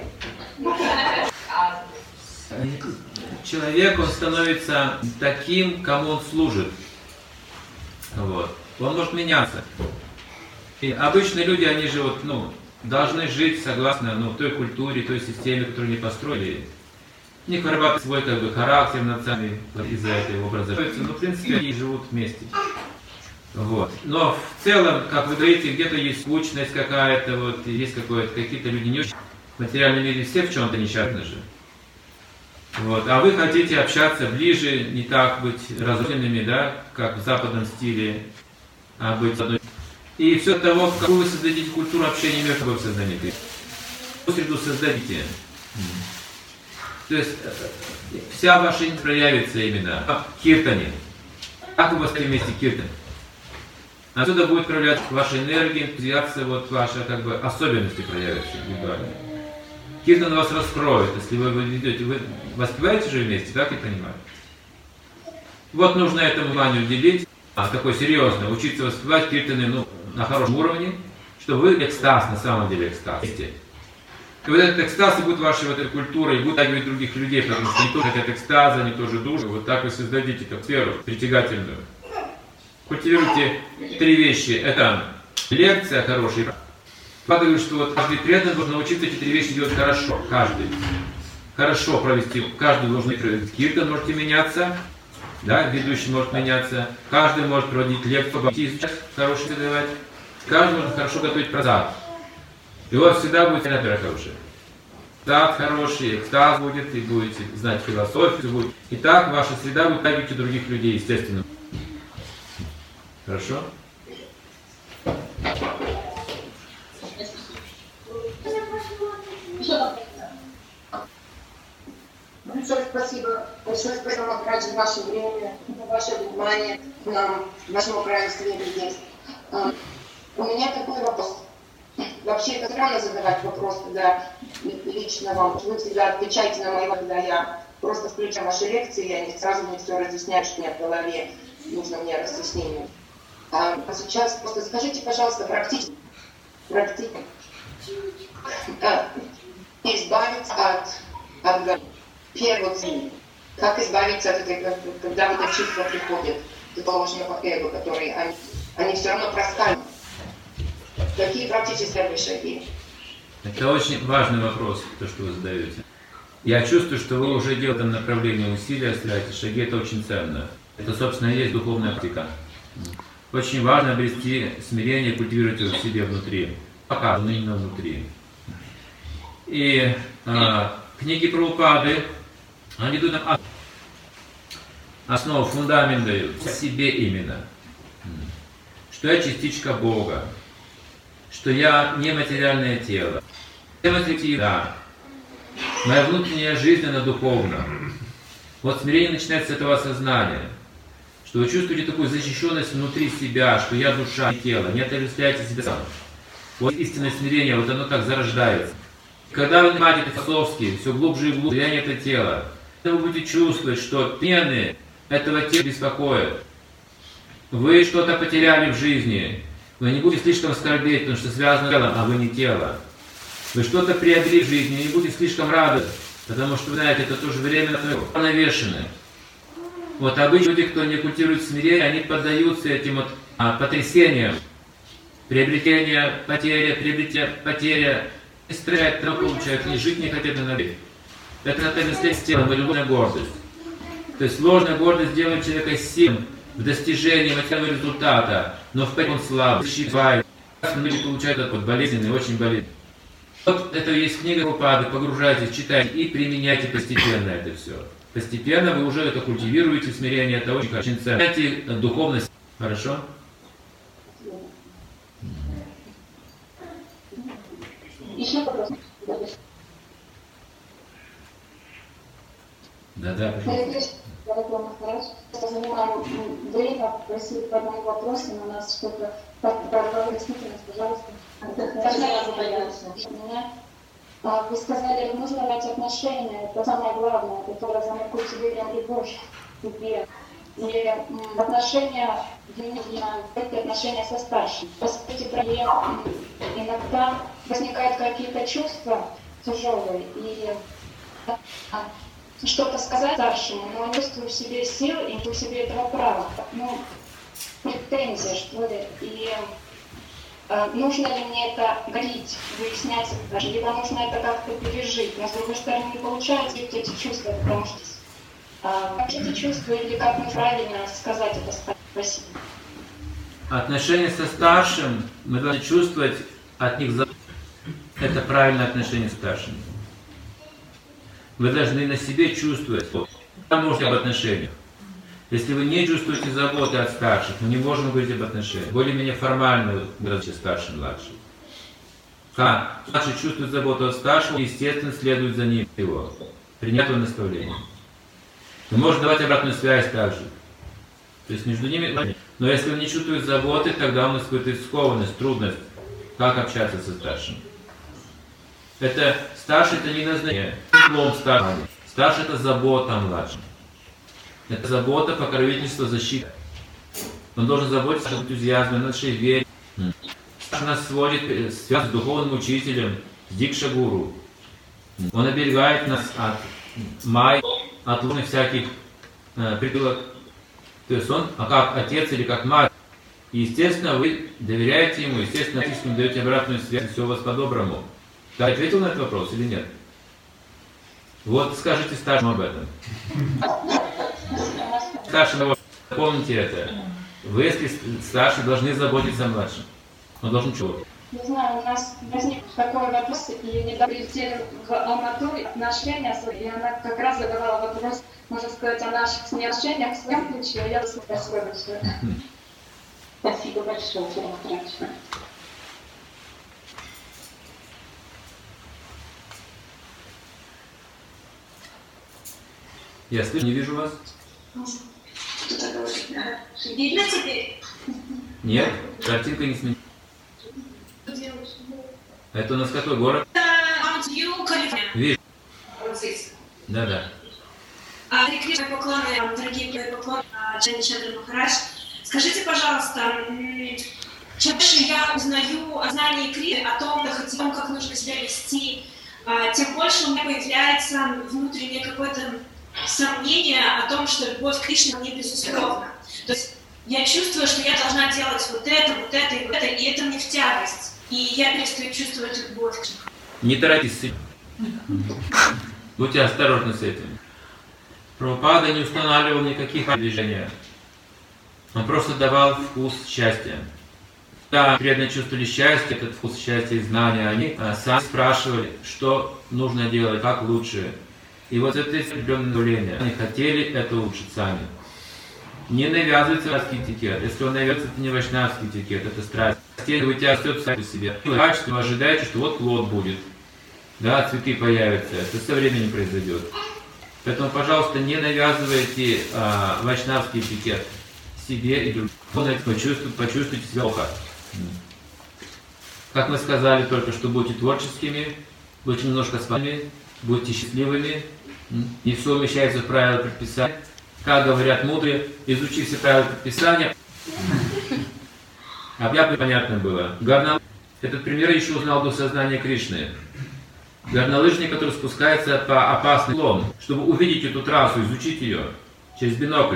Человек, он становится таким, кому он служит. Вот. Он может меняться. И обычные люди, они же вот, должны жить согласно той культуре, той системе, которую они построили. У них вырабатывается свой характер национальный из-за этого образа. В принципе, они живут вместе. Вот. Но в целом, как вы говорите, где-то есть скучность какая-то, есть какие-то люди не очень в материальном мире, все в чем-то несчастны же. Вот. А вы хотите общаться ближе, не так быть разрушенными, да, как в западном стиле, а быть одной. И все от того, какую вы создадите культуру общения между собой в сознании. Какую среду создадите. То есть вся ваша жизнь проявится именно в киртане. Как вы поставите вместе киртан? Отсюда будет проявляться ваша энергия, энтузиазм, ваши особенности проявятся индивидуальные. Киртан вас раскроет, если вы ведете, вы воспеваете же вместе, так я понимаю? Вот нужно этому внимание уделить, такой серьезно, учиться воспевать киртаны на хорошем уровне, чтобы вы экстаз, на самом деле экстаз. И вот этот экстаз и будет вашей этой культурой, и будет агивать других людей, потому что они тоже хотят экстаза, они тоже души. Вот так вы создадите эту сферу притягательную. Культивируйте 3 вещи. Это лекция хорошая. Правда говорит, что каждый преданный должен научиться эти 3 вещи делать хорошо. Каждый. Хорошо провести. Каждый должен провести киртан, можете меняться. Да, ведущий может меняться. Каждый может проводить лекцию, изучать, хороший давать. Каждый может хорошо готовить просад. И у вас всегда будет энергия хорошая. Просад хороший, экстаз будет, и будете знать философию. Будет. И так ваша среда будет агивать других людей, естественно. Хорошо? Большое спасибо. Большое спасибо, Махарадж, за ваше время, за ваше внимание к нам, к нашему украинскому здесь. У меня такой вопрос. Вообще, это странно задавать вопрос, когда лично вам. Вы всегда отвечаете на мои вопросы, когда я просто включаю ваши лекции, и они сразу мне все разъясняют, что у меня в голове нужно мне разъяснение. А сейчас просто скажите, пожалуйста, практически избавиться от первого цели. Как избавиться от этой, когда вот это чувство приходит, заположенного эго, которые они все равно проскальзывают. Какие практические шаги? Это очень важный вопрос, то, что вы задаете. Я чувствую, что вы уже делаете в этом направлении усилия, строите шаги, это очень ценно. Это, собственно, и есть духовная практика. Очень важно обрести смирение, культивировать его в себе внутри, пока именно внутри. И книги Прабхупады, они дают нам основу, фундамент дают себе именно. Что я частичка Бога, что я нематериальное тело. Да. Моя внутренняя жизнь, она духовна. Вот смирение начинается с этого осознания, что вы чувствуете такую защищенность внутри себя, что я душа и тело, не отождествляете себя сам. Вот истинное смирение, вот оно так зарождается. Когда вы понимаете это философски, все глубже и глубже, влияние это тело, вы будете чувствовать, что перемены этого тела беспокоят. Вы что-то потеряли в жизни, вы не будете слишком скорбеть, потому что связано с телом, а вы не тело. Вы что-то приобрели в жизни, не будете слишком радоваться, потому что, вы знаете, это тоже временно навешено. Вот обычно люди, кто не культивирует смирение, они поддаются этим вот потрясениям. Приобретение, потеря, и страдают, но получают, не жить не хотят на ноге. Это на с телом, ложная гордость. То есть ложная гордость делает человека сильным в достижении материального результата, но в он слаб, считает. Люди получают этот вот болезненный, очень болезненный. Вот это есть книга Прабхупады, погружайтесь, читайте и применяйте постепенно это все. Постепенно вы уже это культивируете, смирение, это очень ценно. Знаете, духовность. Хорошо? Еще вопрос. Да, пожалуйста. Дорогой Махарадж, занимаем время, просили по одному вопросу, но у нас что-то объяснительность, пожалуйста. Вы сказали, нужно дать отношения, это самое главное, это то, что мы культивируем любовь к себе. И отношения, это отношения со старшим. По сути, иногда возникают какие-то чувства тяжелые, и что-то сказать старшему, но не чувствую в себе сил и не в себе этого права. Претензия, что ли. И нужно ли мне это говорить, выяснять, либо нужно это как-то пережить. Но с другой стороны, не получается эти чувства, потому что как эти чувства или как мы правильно сказать это? Спасибо. Отношения со старшим мы должны чувствовать от них заботу. Это правильное отношение с старшим. Вы должны на себе чувствовать. Там можете об отношениях. Если вы не чувствуете заботы от старших, мы не можем говорить об отношениях. Более-менее формально говорить старший, младший. Как младший чувствует заботу от старшего, естественно, следует за ним его. Принять его наставление. Мы можем давать обратную связь также. То есть между ними. Но если он не чувствует заботы, тогда у нас какая-то скованность, трудность. Как общаться со старшим. Это старший это не назначение, диплом старшего. Старший это забота о младшем. Это забота, покровительство, защита. Он должен заботиться о энтузиазме, о нашей вере. Старший нас сводит, связь с духовным учителем, с дикша-гуру. Он оберегает нас от от ложных всяких притулок. То есть он, как отец или как мать. И естественно, вы доверяете ему, естественно, вы даете обратную связь, все у вас по-доброму. Ты ответил на этот вопрос или нет? Вот скажите старшему об этом. Старшему, помните это. Вы, если старшие, должны заботиться о младшем. Он должен чего? Не знаю, у нас возник такой вопрос, и недавно прилетели в Алмату отношения, и она как раз задавала вопрос, можно сказать, о наших с ней отношениях в своем случае, а я спасибо большое. Спасибо большое, Махарадж. Я слышу, не вижу вас. Кто-то говорит, да? Видно теперь? Нет, картинка не сменилась. Это у нас какой город? Маунт-Вью, Калифорния. Вижу. Вот здесь. Да. Кришна поклоны, дорогие поклоны, Джани Чандра Махарадж. Скажите, пожалуйста, чем больше я узнаю о знании Кришны, о том, как нужно себя вести, тем больше у меня появляется внутреннее какое-то сомнение о том, что любовь к Кришне мне безусловна. То есть я чувствую, что я должна делать вот это, и это мне в тягость. И я перестаю чувствовать любовь к Кришне. Не торопись с этим. Будьте осторожны с этим. Прабхупада не устанавливал никаких движений. Он просто давал вкус счастья. Когда преданные чувствовали счастье, этот вкус счастья и знания, они сами спрашивали, что нужно делать, как лучше. И вот это определенное направление. Они хотели это улучшить сами. Не навязывается вайшнавский этикет. Если он навязывается, это не вайшнавский этикет, это страсть. Вы тебя растет сами по себе. Качество, вы ожидаете, что вот плод будет. Да, цветы появятся. Это со временем произойдет. Поэтому, пожалуйста, не навязывайте вайшнавский этикет себе и другим. Почувствуйте себя плохо. Как мы сказали только что, будьте творческими, будьте немножко с вами, будьте счастливыми. Не все умещается в правила предписания. Как говорят мудрые, изучи все правила предписания. А я понятно было. Этот пример я еще узнал до сознания Кришны. Горнолыжник, который спускается по опасным склонам, чтобы увидеть эту трассу, изучить ее через бинокль.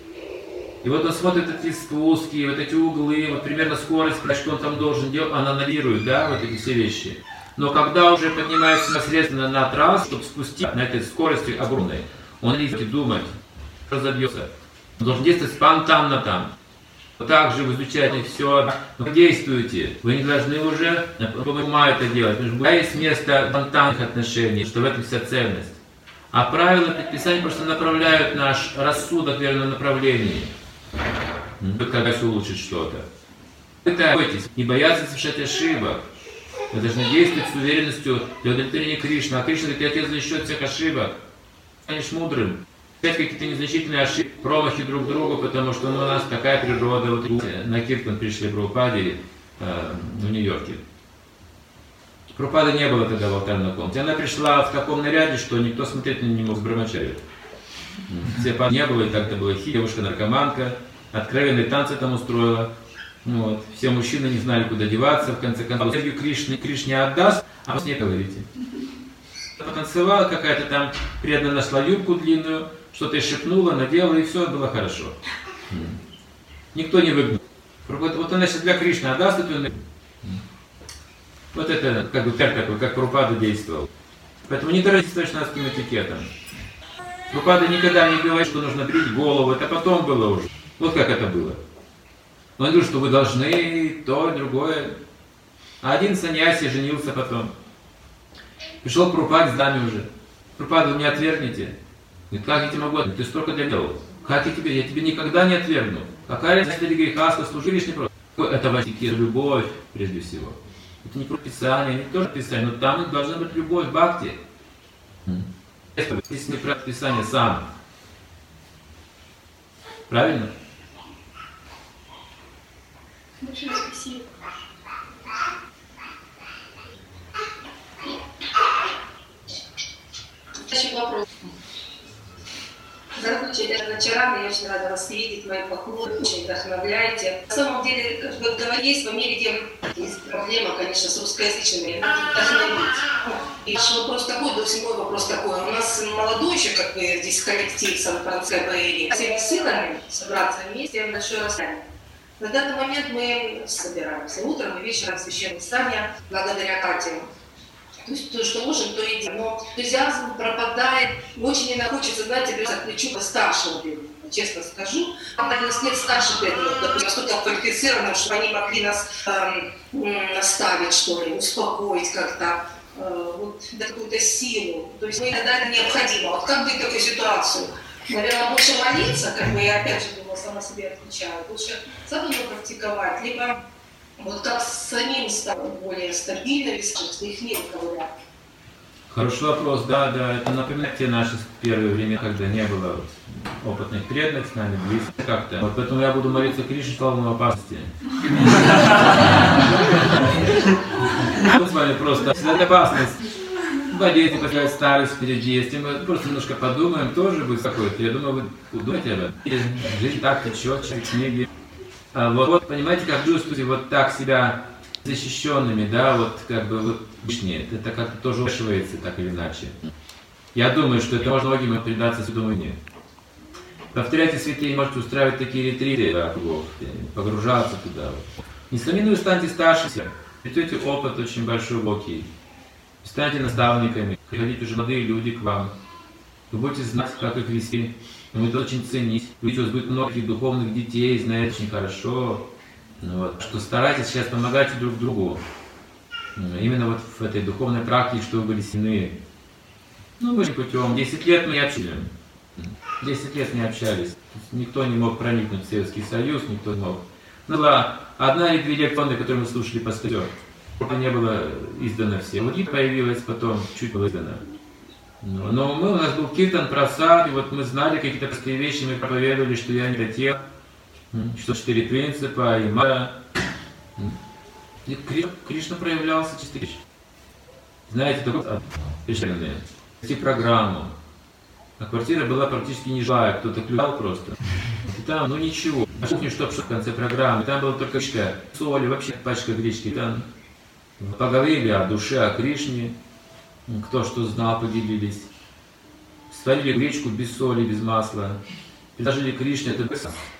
И вот он смотрит эти спуски, вот эти углы, вот примерно скорость, что он там должен делать, он анализирует, да, вот эти все вещи. Но когда уже поднимается непосредственно на трассу, чтобы спустить на этой скорости огромной, он анализирует, думает, разобьется. Он должен действовать спонтанно там. Вот так же вы изучаете все, вы действуете. Вы не должны уже ума это делать. Потому что есть место спонтанных отношений, что в этом вся ценность. А правила предписания просто направляют наш рассудок в верном направлении. Когда все улучшит что-то. Пытайтесь не бояться совершать ошибок. Вы должны действовать с уверенностью для удовлетворения Кришны. А Кришна говорит, я тебя защищу от всех ошибок. Станешь мудрым. Какие-то незначительные ошибки, промахи друг другу, потому что у нас такая природа. Вот на Киртан пришли Прабхупаде в Нью-Йорке. Прабхупады не было тогда в алтарной комнате. Она пришла в таком наряде, что никто смотреть на нее не мог с брамачари. Все не было, и так-то была девушка-наркоманка, откровенные танцы там устроила. Вот. Все мужчины не знали, куда деваться, в конце концов. Кришне отдаст, а вы с ней говорите. Потанцевала, какая-то там преданно нашла юбку длинную, что-то шепнула, надела, и все было хорошо. Никто не выгнал. Вот она сейчас для Кришны отдаст эту. Вот это как бы такой, как Прабхупада действовал. Поэтому не торопитесь с вайшнавским этикетом. Прабхупада никогда не говорит, что нужно брить голову, это потом было уже. Вот как это было. Он говорит, что вы должны то, другое. А один саньяси женился потом. Пришел к Прабхупаде с даме уже. Прабхупада, вы меня отвергнете? Говорит, как я тебе могу отвергнуть? Ты столько для делал. Как я тебе? Я тебе никогда не отвергну. Какая разница для греха, служи лишний просто. Это вайшнавская любовь, прежде всего. Это не прописание, не тоже писание, но там должна быть любовь, бхакти. Если не про писание сам. Правильно? Большое спасибо. Следующий вопрос. Здравствуйте, это Начарана, я очень рада вас видеть, мои поклоны, очень вдохновляете. На самом деле, как бы говорить, в мире, где есть проблема, конечно, с русскоязычными, вдохновить. И наш вопрос такой, да, мой вопрос такой. У нас молодой еще, как бы, здесь коллектив Сан-Франциско Бэйри. Всеми силами собраться вместе, большое расстояние. На данный момент мы собираемся утром и вечером в священном стане, благодаря Кате. То есть то, что можем, то и делаем. Но энтузиазм пропадает. Очень не хочется, знаете, к плечу старшего преданного, честно скажу. Там у нас нет старших преданных, допустим, настолько квалифицированных, чтобы они могли нас наставить, что ли, успокоить как-то, вот, дать какую-то силу. То есть иногда это необходимо. Вот как быть в такой ситуации? Наверное, больше молиться, как бы я опять же думала, сама себе отвечаю. Лучше заодно практиковать, либо вот как самим стать более стабильными, с их нет говорят. Хороший вопрос, да, это напоминает те наши первые времена, когда не было опытных преданных с нами, близко как-то. Вот поэтому я буду молиться Кришне, слава в опасности. Мы с вами просто след опасность. Болезнь, после старость впереди есть. Мы просто немножко подумаем, тоже будет какой-то. Я думаю, вы думаете об этом. Жизнь так течет, через книги. Вот, понимаете, как чувствуете вот так себя защищенными, да, вот как бы вот лишнее. Это как-то тоже ушивается так или иначе. Я думаю, что это можно многим предаться сведомлению. Повторяйте святые, можете устраивать такие ретриты вокруг, погружаться туда. Несомненно, вы станете старше, придете опыт очень большой, глубокий. Станете наставниками, приходите уже молодые люди к вам. Вы будете знать, как их вести, вы будете очень ценить. У вас будет много таких духовных детей, знаете очень хорошо. Вот. Что старайтесь сейчас помогать друг другу. Именно вот в этой духовной практике, чтобы вы были сильны. Ну, мы же путем. 10 лет мы не общались. 10 лет не общались. Никто не мог проникнуть в Советский Союз, никто не мог. Ну, была одна или две лекционные, которые мы слушали постоянно. Это не было издано все. Вот и появилось потом, чуть было издано. Но у нас был киртан, прасад, и вот мы знали какие-то простые вещи, мы проповедовали, что я не хотел, что 4 принципа, и мара. И Кришна проявлялся чисто. Знаете, только решенные. Вести программу. А квартира была практически нежилая, кто-то клювал просто. И там, ну ничего. А кухню что в конце программы. Там была только гречка, соли, вообще пачка гречки. Там поговорили о душе, о Кришне. Кто что знал, поделились. Сварили гречку без соли, без масла. Предложили Кришне, это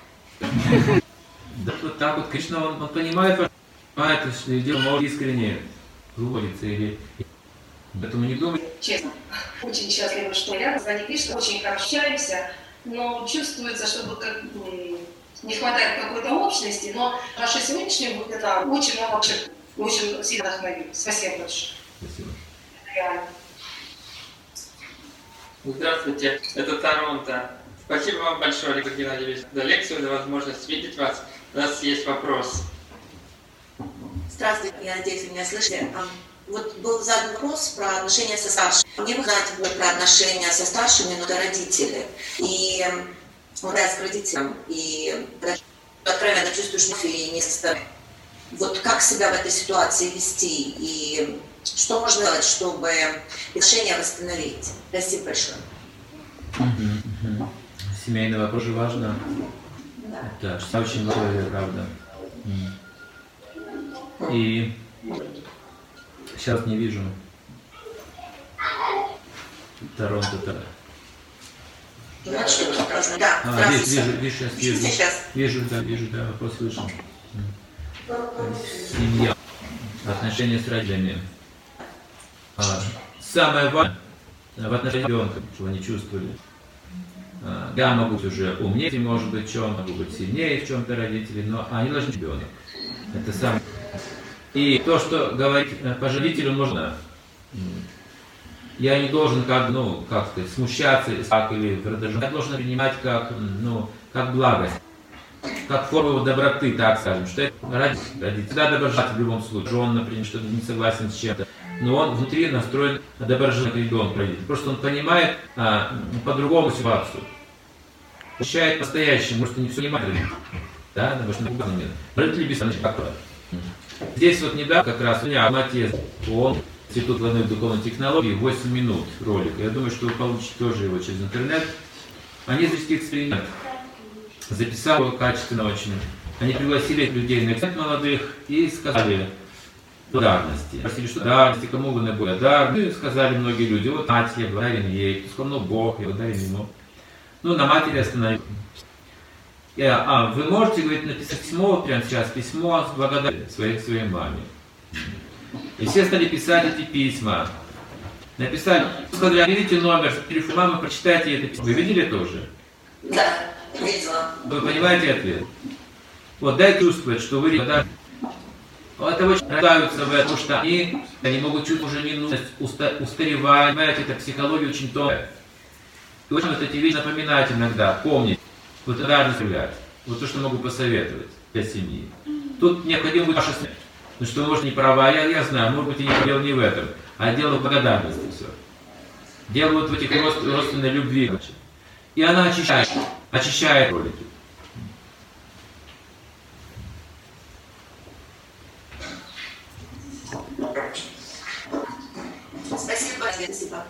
да, вот так вот Кришна, он понимает, что дело может искренне выводится или... Поэтому не думай. Честно, очень счастлива, что рядом с Ваней Кришной, очень хорошо общаемся, но чувствуется, что как, не хватает какой-то общности, но наша сегодняшняя будет это очень много, очень сильно вдохновит. Спасибо большое. Спасибо. Реально. Здравствуйте, это Торонто. Спасибо вам большое, Олег Геннадьевич, за лекцию, за возможность видеть вас. У нас есть вопрос. Здравствуйте, я надеюсь, вы меня слышите. Вот был задан вопрос про отношения со старшими. Мне бы знать про отношения со старшими, но это родители. И он нравится к родителям. И откровенно чувствую, что и не составляет. Вот как себя в этой ситуации вести? И что можно делать, чтобы отношения восстановить? Спасибо большое. Семейный вопрос же важно. Да. Это очень важно, правда. И сейчас не вижу. Торонто. Да, вижу, да, вопрос слышал. Семья. Отношения с родителями. Самое важное в отношении ребенка, чтобы они чувствовали. Я могу быть уже умнее, может быть, в чем, могу быть сильнее в чем-то родители, но они должны ребенок. Это самое. И то, что говорить пожалителю можно, я не должен как сказать, смущаться или раздражаться. Я должен принимать как благость, как форму доброты, так скажем, что это родитель всегда доброжелатель в любом случае. Он, например, что-то не согласен с чем-то, но он внутри настроен доброжелательно к ребенку, родитель. Просто он понимает по-другому ситуацию. Ощущает по-настоящему, может, не все понимает родитель. Да, потому что родители бессмысленны как-то. Здесь вот недавно как раз у меня отец, он Институт главных духовных технологий, 8 минут ролик. Я думаю, что вы получите тоже его через интернет. Они запустили эксперимент. Записали его качественно очень. Они пригласили людей на эксперимент молодых и сказали благодарности. Спросили, что благодарности, кому вы благодарны. И сказали многие люди, вот мать, я благодарен ей. Кто сказал, Бог, я благодарен ему. На матери остановились. Вы можете, говорит, написать письмо, прямо сейчас письмо с благодарностью своей маме. И все стали писать эти письма. Написали, сказали, видите номер телефона мамы, прочитайте это письмо. Вы видели тоже? Да, видела. Вы понимаете ответ? Вот дайте чувствовать, что вы благодарны. Это очень рождаются в этом, потому что они могут чувствовать уже ненужность, устаревать. Понимаете, это психология очень тонкая. И очень вот эти вещи напоминать иногда, помнить. Вот благодарность являть. Вот то, что могу посоветовать для семьи. Тут необходимо будет ваша смерть. Потому что вы, может, не права, я знаю, может быть, и дело не в этом. а дело в благодарности все. Дело вот в этих родственной любви. И она очищает ролики. Спасибо, спасибо.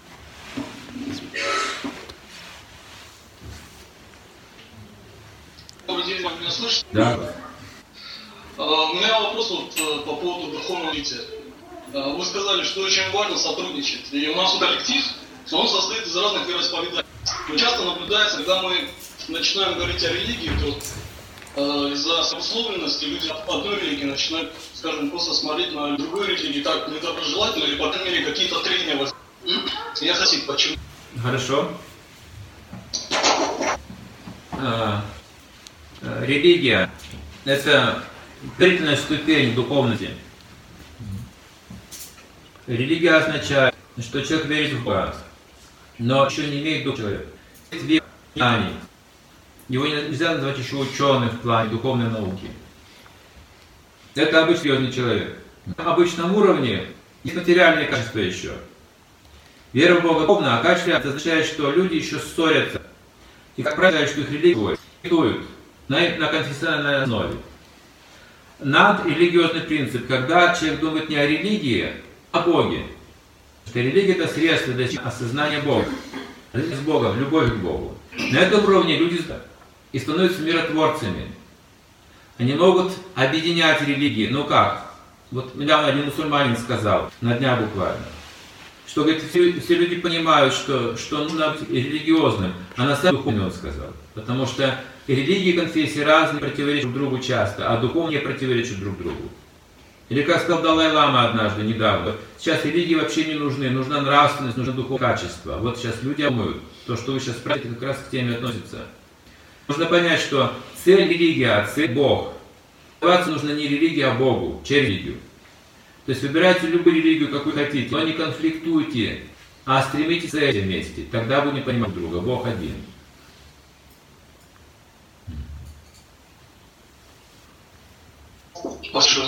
Добрый день, вы меня слышите? Да. У меня вопрос вот по поводу духовного развития. Вы сказали, что очень важно сотрудничать. И у нас коллектив, он состоит из разных вероисповеданий. Но часто наблюдается, когда мы начинаем говорить о религии, то из-за условленности люди одной религии начинают, скажем, просто смотреть на другую религию как недоброжелательно, или, по крайней мере, какие-то трения возникают. Я хочу спросить, почему? Хорошо. Религия – это предварительная ступень духовности. Религия означает, что человек верит в Бога, но еще не имеет духа человека. Есть век знаний. Его нельзя назвать еще ученым в плане духовной науки. Это обычный серьезный человек. На обычном уровне есть материальные качества еще. Вера в Бога духовна, а качество это означает, что люди еще ссорятся. И, как правило, что их религию диктуют на конфессиональной основе. Надрелигиозный принцип, когда человек думает не о религии, а о Боге. Что религия – это средство для осознания Бога. С Богом, любовь к Богу. На этом уровне люди и становятся миротворцами. Они могут объединять религии. Ну как? Вот недавно один мусульманин сказал, на днях буквально, что говорит, все люди понимают, что нужно быть религиозным, а на самом деле духовным, он сказал. Потому что религии и конфессии разные, противоречат друг другу часто, а духовные противоречат друг другу. Или как сказал Далай-лама однажды, недавно, сейчас религии вообще не нужны, нужна нравственность, нужно духовное качество. Вот сейчас люди думают, то, что вы сейчас спрашиваете, как раз к теме относится. Нужно понять, что цель религии, а цель Бог. Называться нужно не религия, а Богу, через религию. То есть выбирайте любую религию, какую хотите, но не конфликтуйте, а стремитесь к этим вместе. Тогда вы не понимаете друг друга, Бог один. Спасибо.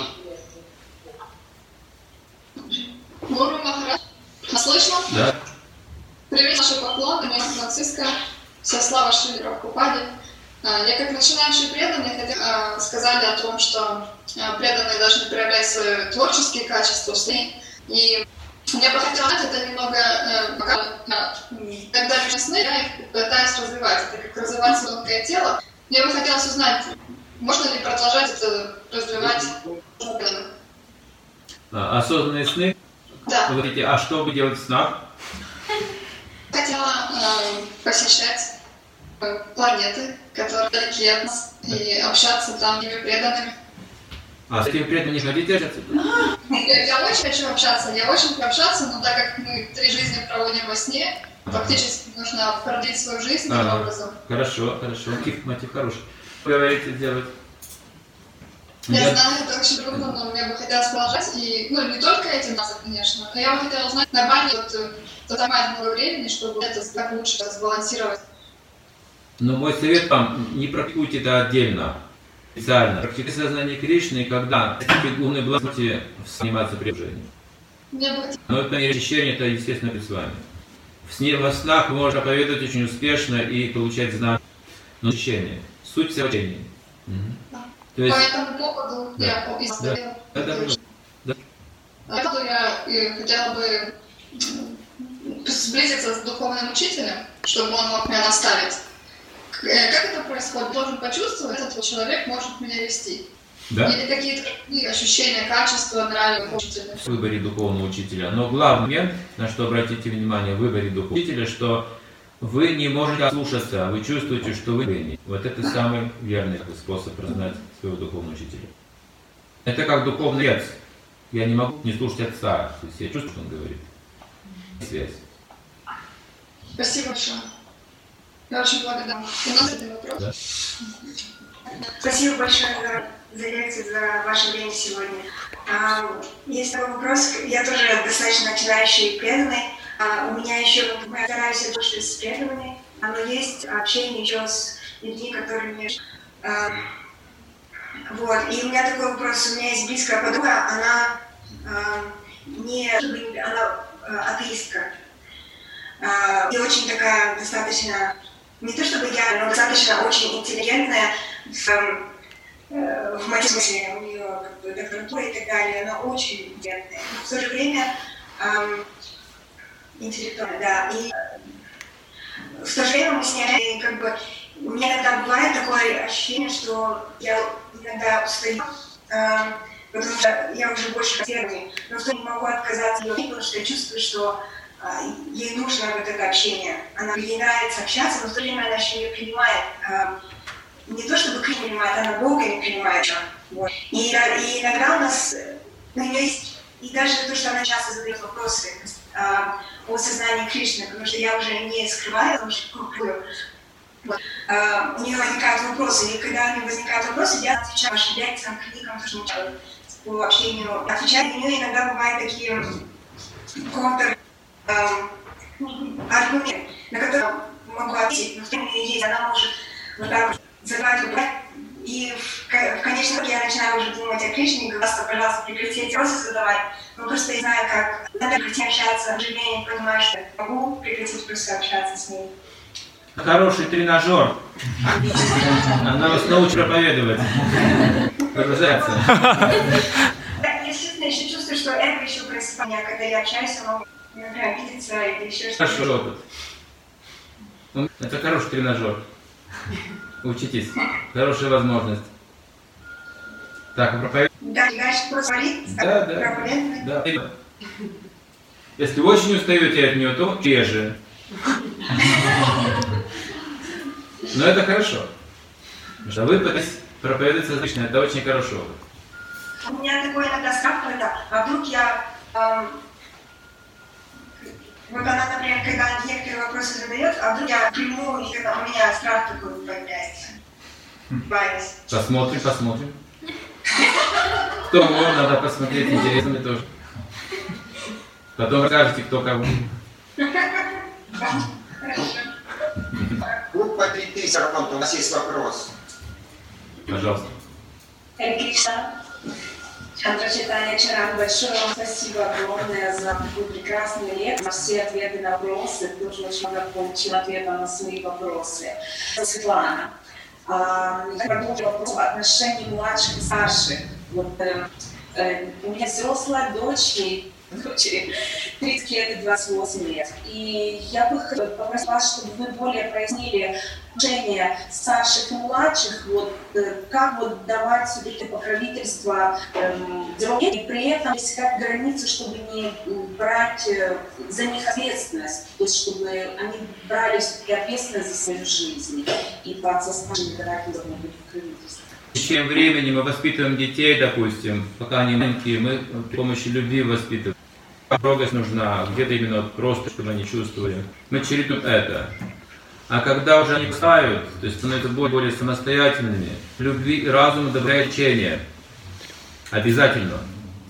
Гуру Махарадж, слышно? Да. Привет, наши поклоны, мы Франциска, вся слава Шри Прабхупаде. Я как начинающий преданный сказали о том, что преданные должны проявлять свои творческие качества в сне. И я бы хотела знать, это немного, когда вижу сны, я их пытаюсь развивать, это как развивать тонкое тело. Мне бы хотелось узнать, можно ли продолжать это развивать? Осознанные сны? Да. Вы говорите, а что вы делаете в снах? Хотела посещать планеты, которые далеки от нас, и общаться там с ними преданными. А с этими преданными не хотите общаться? Я очень хочу общаться, но так как мы 3 жизни проводим во сне, фактически нужно продлить свою жизнь таким образом. Хорошо. Мотив хороший. Что говорите делать? Я знаю, это очень трудно, но мне бы хотелось продолжать, и, не только этим, конечно, но я бы хотела узнать нормально, занимать много времени, чтобы это так лучше сбалансировать. Но мой совет вам, не практикуйте это отдельно, специально. Практикуйте сознание Кришны, когда главной благости заниматься приближением. Но это не очищение, это естественно перед вами. Во снах вы можете проповедовать очень успешно и получать знания. Но очищение. Суть вся в очищении. По этому поводу я хотела бы сблизиться с духовным учителем, чтобы он мог меня наставить. Как это происходит? Должен почувствовать, этот человек может меня вести. Да? Или какие-то ощущения, качества нравятся учителя. В выборе духовного учителя. Но главный момент, на что обратите внимание в выборе духовного учителя, что вы не можете ослушаться, вы чувствуете, что вы не. Вот это самый верный способ познать своего духовного учителя. Это как духовный отец. Я не могу не слушать отца. То есть я чувствую, что он говорит. Связь. Спасибо большое. Я очень благодарна. У нас один вопрос. Да? Спасибо большое за лекцию, за ваше время сегодня. Есть такой вопрос. Я тоже достаточно начинающий преданный. У меня еще, я стараюсь слушать с преданными, но есть общение еще с людьми, которыми... Вот. И у меня такой вопрос. У меня есть близкая подруга, она не чтобы она атеистка. И очень такая достаточно, не то чтобы я, но достаточно очень интеллигентная в моем смысле, у нее как бы докторатура и так далее, она очень интеллигентная. Но в то же время интеллектуальная, да. И в то же время мы с ней как бы, у меня иногда бывает такое ощущение, что я иногда устаю, потому что я уже больше хотела, но что не могу отказаться от нее, потому что я чувствую, что ей нужно вот это общение. Ей нравится общаться, но в то же время она еще не принимает. Не то чтобы Крим принимает, она долго не принимает. Вот. И иногда у нас, у нее есть, и даже то, что она часто задает вопросы о сознании Кришны, потому что я уже не скрываю, потому что вот. У нее возникают вопросы, и когда у нее возникают вопросы, я отвечаю вашим лекциям, книгам, то, что по общению. Отвечаю, у нее иногда бывают такие аргументы, на которые могу ответить, но в то время есть, она может вот так вот задавать вопрос, и в конечном итоге я начинаю уже думать о Кришне, и говорю, пожалуйста, прекрати эти вопросы задавать, но просто я знаю, как надо прекратить общаться, уже я не понимаю, что я могу прекратить просто общаться с ней. Хороший тренажер. Она вас научит проповедовать. Погружаться. Естественно, еще чувствую, что это еще происходит, когда я общаюсь, оно например, видится или еще что-то. Хороший опыт. Это хороший тренажер. Учитесь. Хорошая возможность. Так, проповедовать. Да, дальше просто говорить. Да. Если очень устаете от нее, то реже. Но это хорошо. Потому что вы пытаетесь проповедовать отлично, это очень хорошо. У меня такой иногда страх, а вдруг я... вот она, например, когда некоторые вопросы задает, а вдруг я приму, и когда у меня страх такой появляется. Боюсь. Посмотрим. Кто может, надо посмотреть, интересно мне тоже. Потом расскажете, кто кого. Группа 3000, Роман, у нас есть вопрос. Пожалуйста. Кришна, Чандрачитания Чаран, большое вам спасибо огромное за такую прекрасную лекцию, все ответы на вопросы, тоже очень много получил ответа на свои вопросы. Светлана, я продолжу вопрос по отношению младших и старших. Вот, у меня взрослая дочь, дочери 30 лет и 28 лет. И я бы попросила вас, чтобы вы более прояснили отношения старших и младших, вот, как вот давать все-таки покровительство взрослым, и при этом искать границы, чтобы не брать за них ответственность, то есть чтобы они брали все-таки ответственность за свою жизнь и по старшим давать должно быть покровительство. Чем времени мы воспитываем детей, допустим, пока они маленькие, мы при помощи любви воспитываем. Строгость нужна, где-то именно просто, чтобы они чувствовали. Мы чередуем это. А когда уже они встают, то есть становятся более самостоятельными, любви и разум добавляет лечение. Обязательно.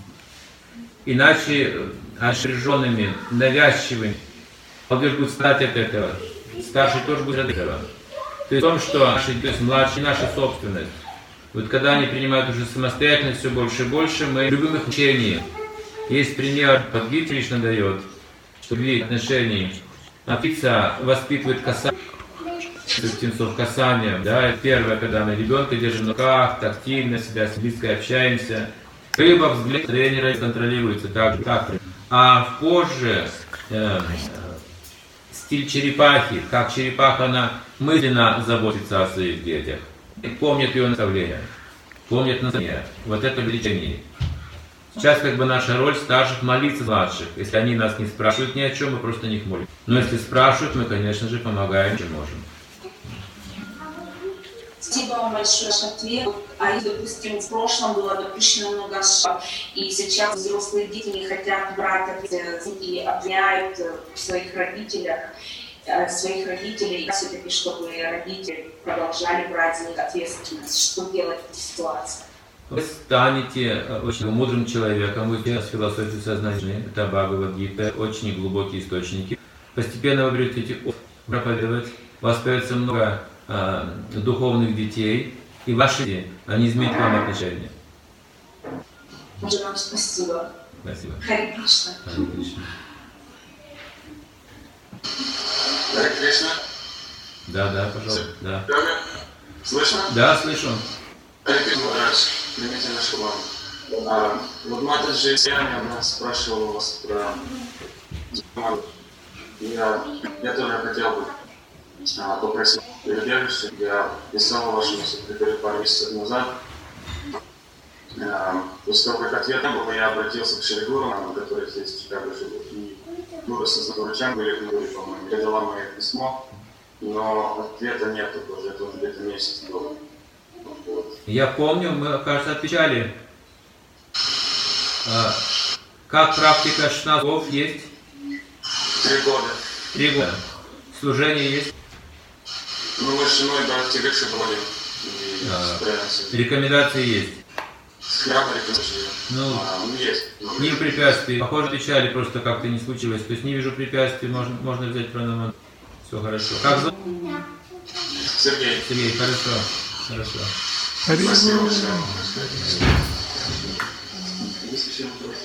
Иначе ошибленными, навязчивыми, молодежь будет стать от этого. Старший тоже будет от этого. То есть в том, что младшие наша собственность. Вот когда они принимают уже самостоятельность все больше и больше, мы любим их учение. Есть пример, Бхагавад Кришна дает, что любви отношений. Птица воспитывает касание, птенцов касанием. Да, это первое, когда мы ребенка держим на руках, тактильно себя, близко общаемся. Рыба, взгляд тренера контролируется так. А позже стиль черепахи, как черепаха, она мысленно заботится о своих детях. Помнит ее наставления, помнит наставления. Вот это влечение. Сейчас как бы наша роль старших молиться младших. Если они нас не спрашивают ни о чем, мы просто них молим. Но если спрашивают, мы, конечно же, помогаем, чем можем. Спасибо вам большое за ответ. А если, допустим, в прошлом было допущено много ошибок, и сейчас взрослые дети не хотят брать ответственность и обвиняют своих родителей, все-таки, чтобы родители продолжали брать за них ответственность, что делать в этой ситуации? Вы станете очень мудрым человеком, вы с философией сознания, это Бхагавад-гита, очень глубокие источники. Постепенно вы будете проповедовать, у вас появится много духовных детей, и ваши дети, они изменят вам отношения. Вам спасибо. Спасибо. Харе Кришна. Харе Кришна. Харе Кришна. Да, пожалуйста. Да. Слышно? Да, слышу. Харе Кришна, Махарадж, примите нашу ламу. Вот Матаджи Яня нас спрашивал вас про команду. Я тоже хотел бы попросить передержки. Я писал вашему секретарю пару месяцев назад. После того, как ответ был, я обратился к Шри Гуру, который здесь в Чикаго живет. И Гуру Сазаручан были, по-моему, передала мое письмо, но ответа нету уже, это где-то месяц был. Вот. Я помню, мы, кажется, отвечали. Как практика 16 годов есть? 3 года. 3 года. Служение есть? Ну, мы с женой Бхакти Рикши бродим и справляемся. Рекомендации есть? С храма рекомендации. Ну, есть. Не препятствий. Похоже, отвечали, просто как-то не случилось. То есть не вижу препятствий, можно взять пранаман. Все хорошо. Как зовут? Сергей. Сергей, хорошо. Спасибо большое. Есть еще вопросы?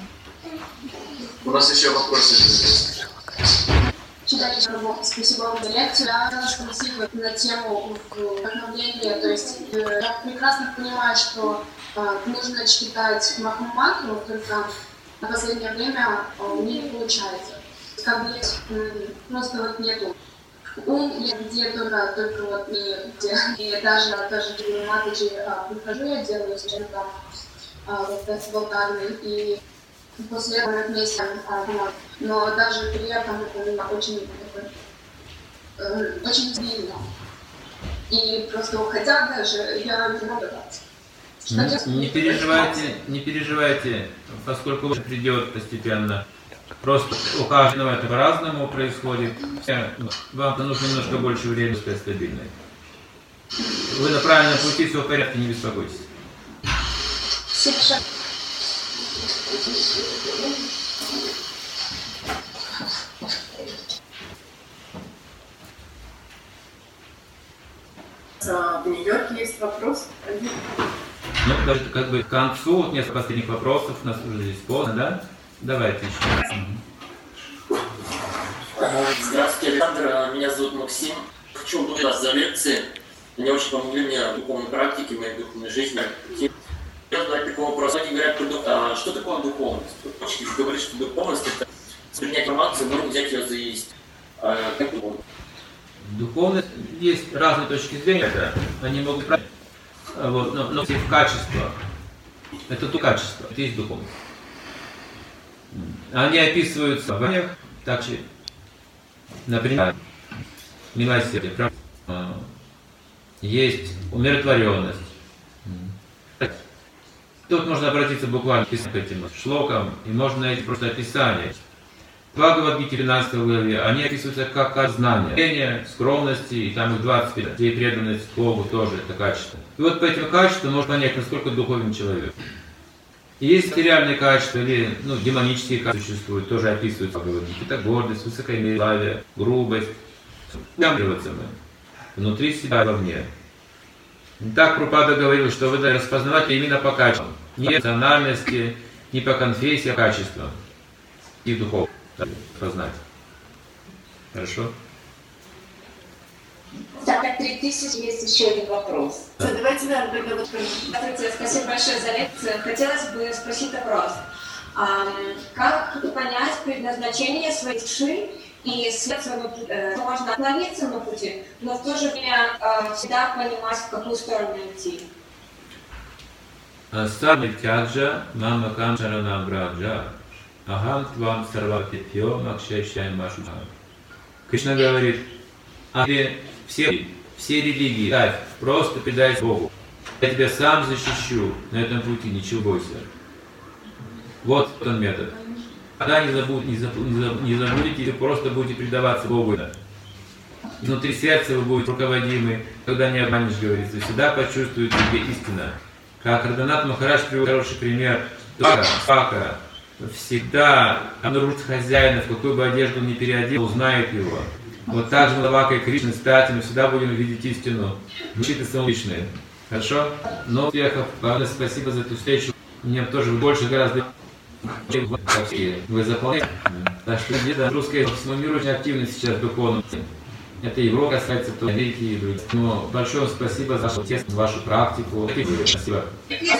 У нас еще вопросы есть. Спасибо вам за лекцию. Я хотела спросить на тему вдохновления. То есть я прекрасно понимаю, что нужно читать Махамантру, только на последнее время мне не получается. Как бы просто вот нету. Ум где только вот где. И даже в Матаджи прихожу, я делаю сейчас там вот фестиваль алтарный, и после этого вместе но даже при этом у меня очень сильно. И просто уходя даже, я не могу дать. Не переживайте, поскольку придет постепенно. Просто у каждого это по-разному происходит. Вам нужно немножко больше времени стать стабильной. Вы на правильном пути, все в порядке, не беспокойтесь. В Нью-Йорке есть вопрос. Ну, даже как бы к концу, вот несколько последних вопросов, у нас уже здесь поздно, да? Давайте еще. Здравствуйте, Александр, меня зовут Максим. Хочу благодарить вас за лекции. Они очень помогли мне в духовной практике, в моей духовной жизни. Я задаю такой вопрос. Они говорят, что такое духовность? Очень говорит, что духовность — это принять информацию, можно взять ее за истину. Как духовность? Духовность, есть разные точки зрения, они могут брать, вот, но все в качествах. Это то качество, это есть духовность. Они описываются в ванях, также, например, милосердие, есть умиротворенность. Тут можно обратиться буквально к этим шлокам, и можно найти просто описание. В Бхагавад-гите 13 главе они описываются как знание, скромности, и там их 25, и преданность Богу тоже это качество. И вот по этим качествам можно понять, насколько духовен человек. И есть материальные качества, или демонические качества существуют, тоже описываются в Бхагавад-гите. Это гордость, высокомерие, грубость. Вглядываться мы внутри себя и вовне. Так Прабхупада говорил, что вы должны распознавать именно по качествам. Не по национальности, не по конфессии, а качествам. И духовно познать. Хорошо? Так как 3000 есть еще один вопрос. Давайте, тогда вот... Здравствуйте, спасибо большое за лекцию. Хотелось бы спросить вопрос. Как понять предназначение своей души и след своего пути? Можно отклониться на пути, но в то же время всегда понимать, в какую сторону идти. Садмитяджа мамакам шаранам браджа ахам твам сарватипьо макшайшай машуха. Кришна говорит, все религии, просто предайся Богу. Я тебя сам защищу на этом пути, ничего бойся. Вот он метод. Когда не забудете, вы просто будете предаваться Богу. Внутри сердца вы будете руководимы, когда не обманешь, говорится, всегда почувствуете в себе истину. Как Радханат Махарадж привел хороший пример. Пака всегда обнаружит хозяина, в какую бы одежду он ни переодел, узнает его. Вот так же Лавака и Кришна стати, мы всегда будем видеть истину. Учиться самоличные. Хорошо? Но успехов. Главное, спасибо за эту встречу. Мне тоже больше гораздо Вы заполняете. Так что где-то русская по всему миру очень активно сейчас духовно. Это Европа касается Америки и других. Но большое спасибо за вашу практику. Спасибо.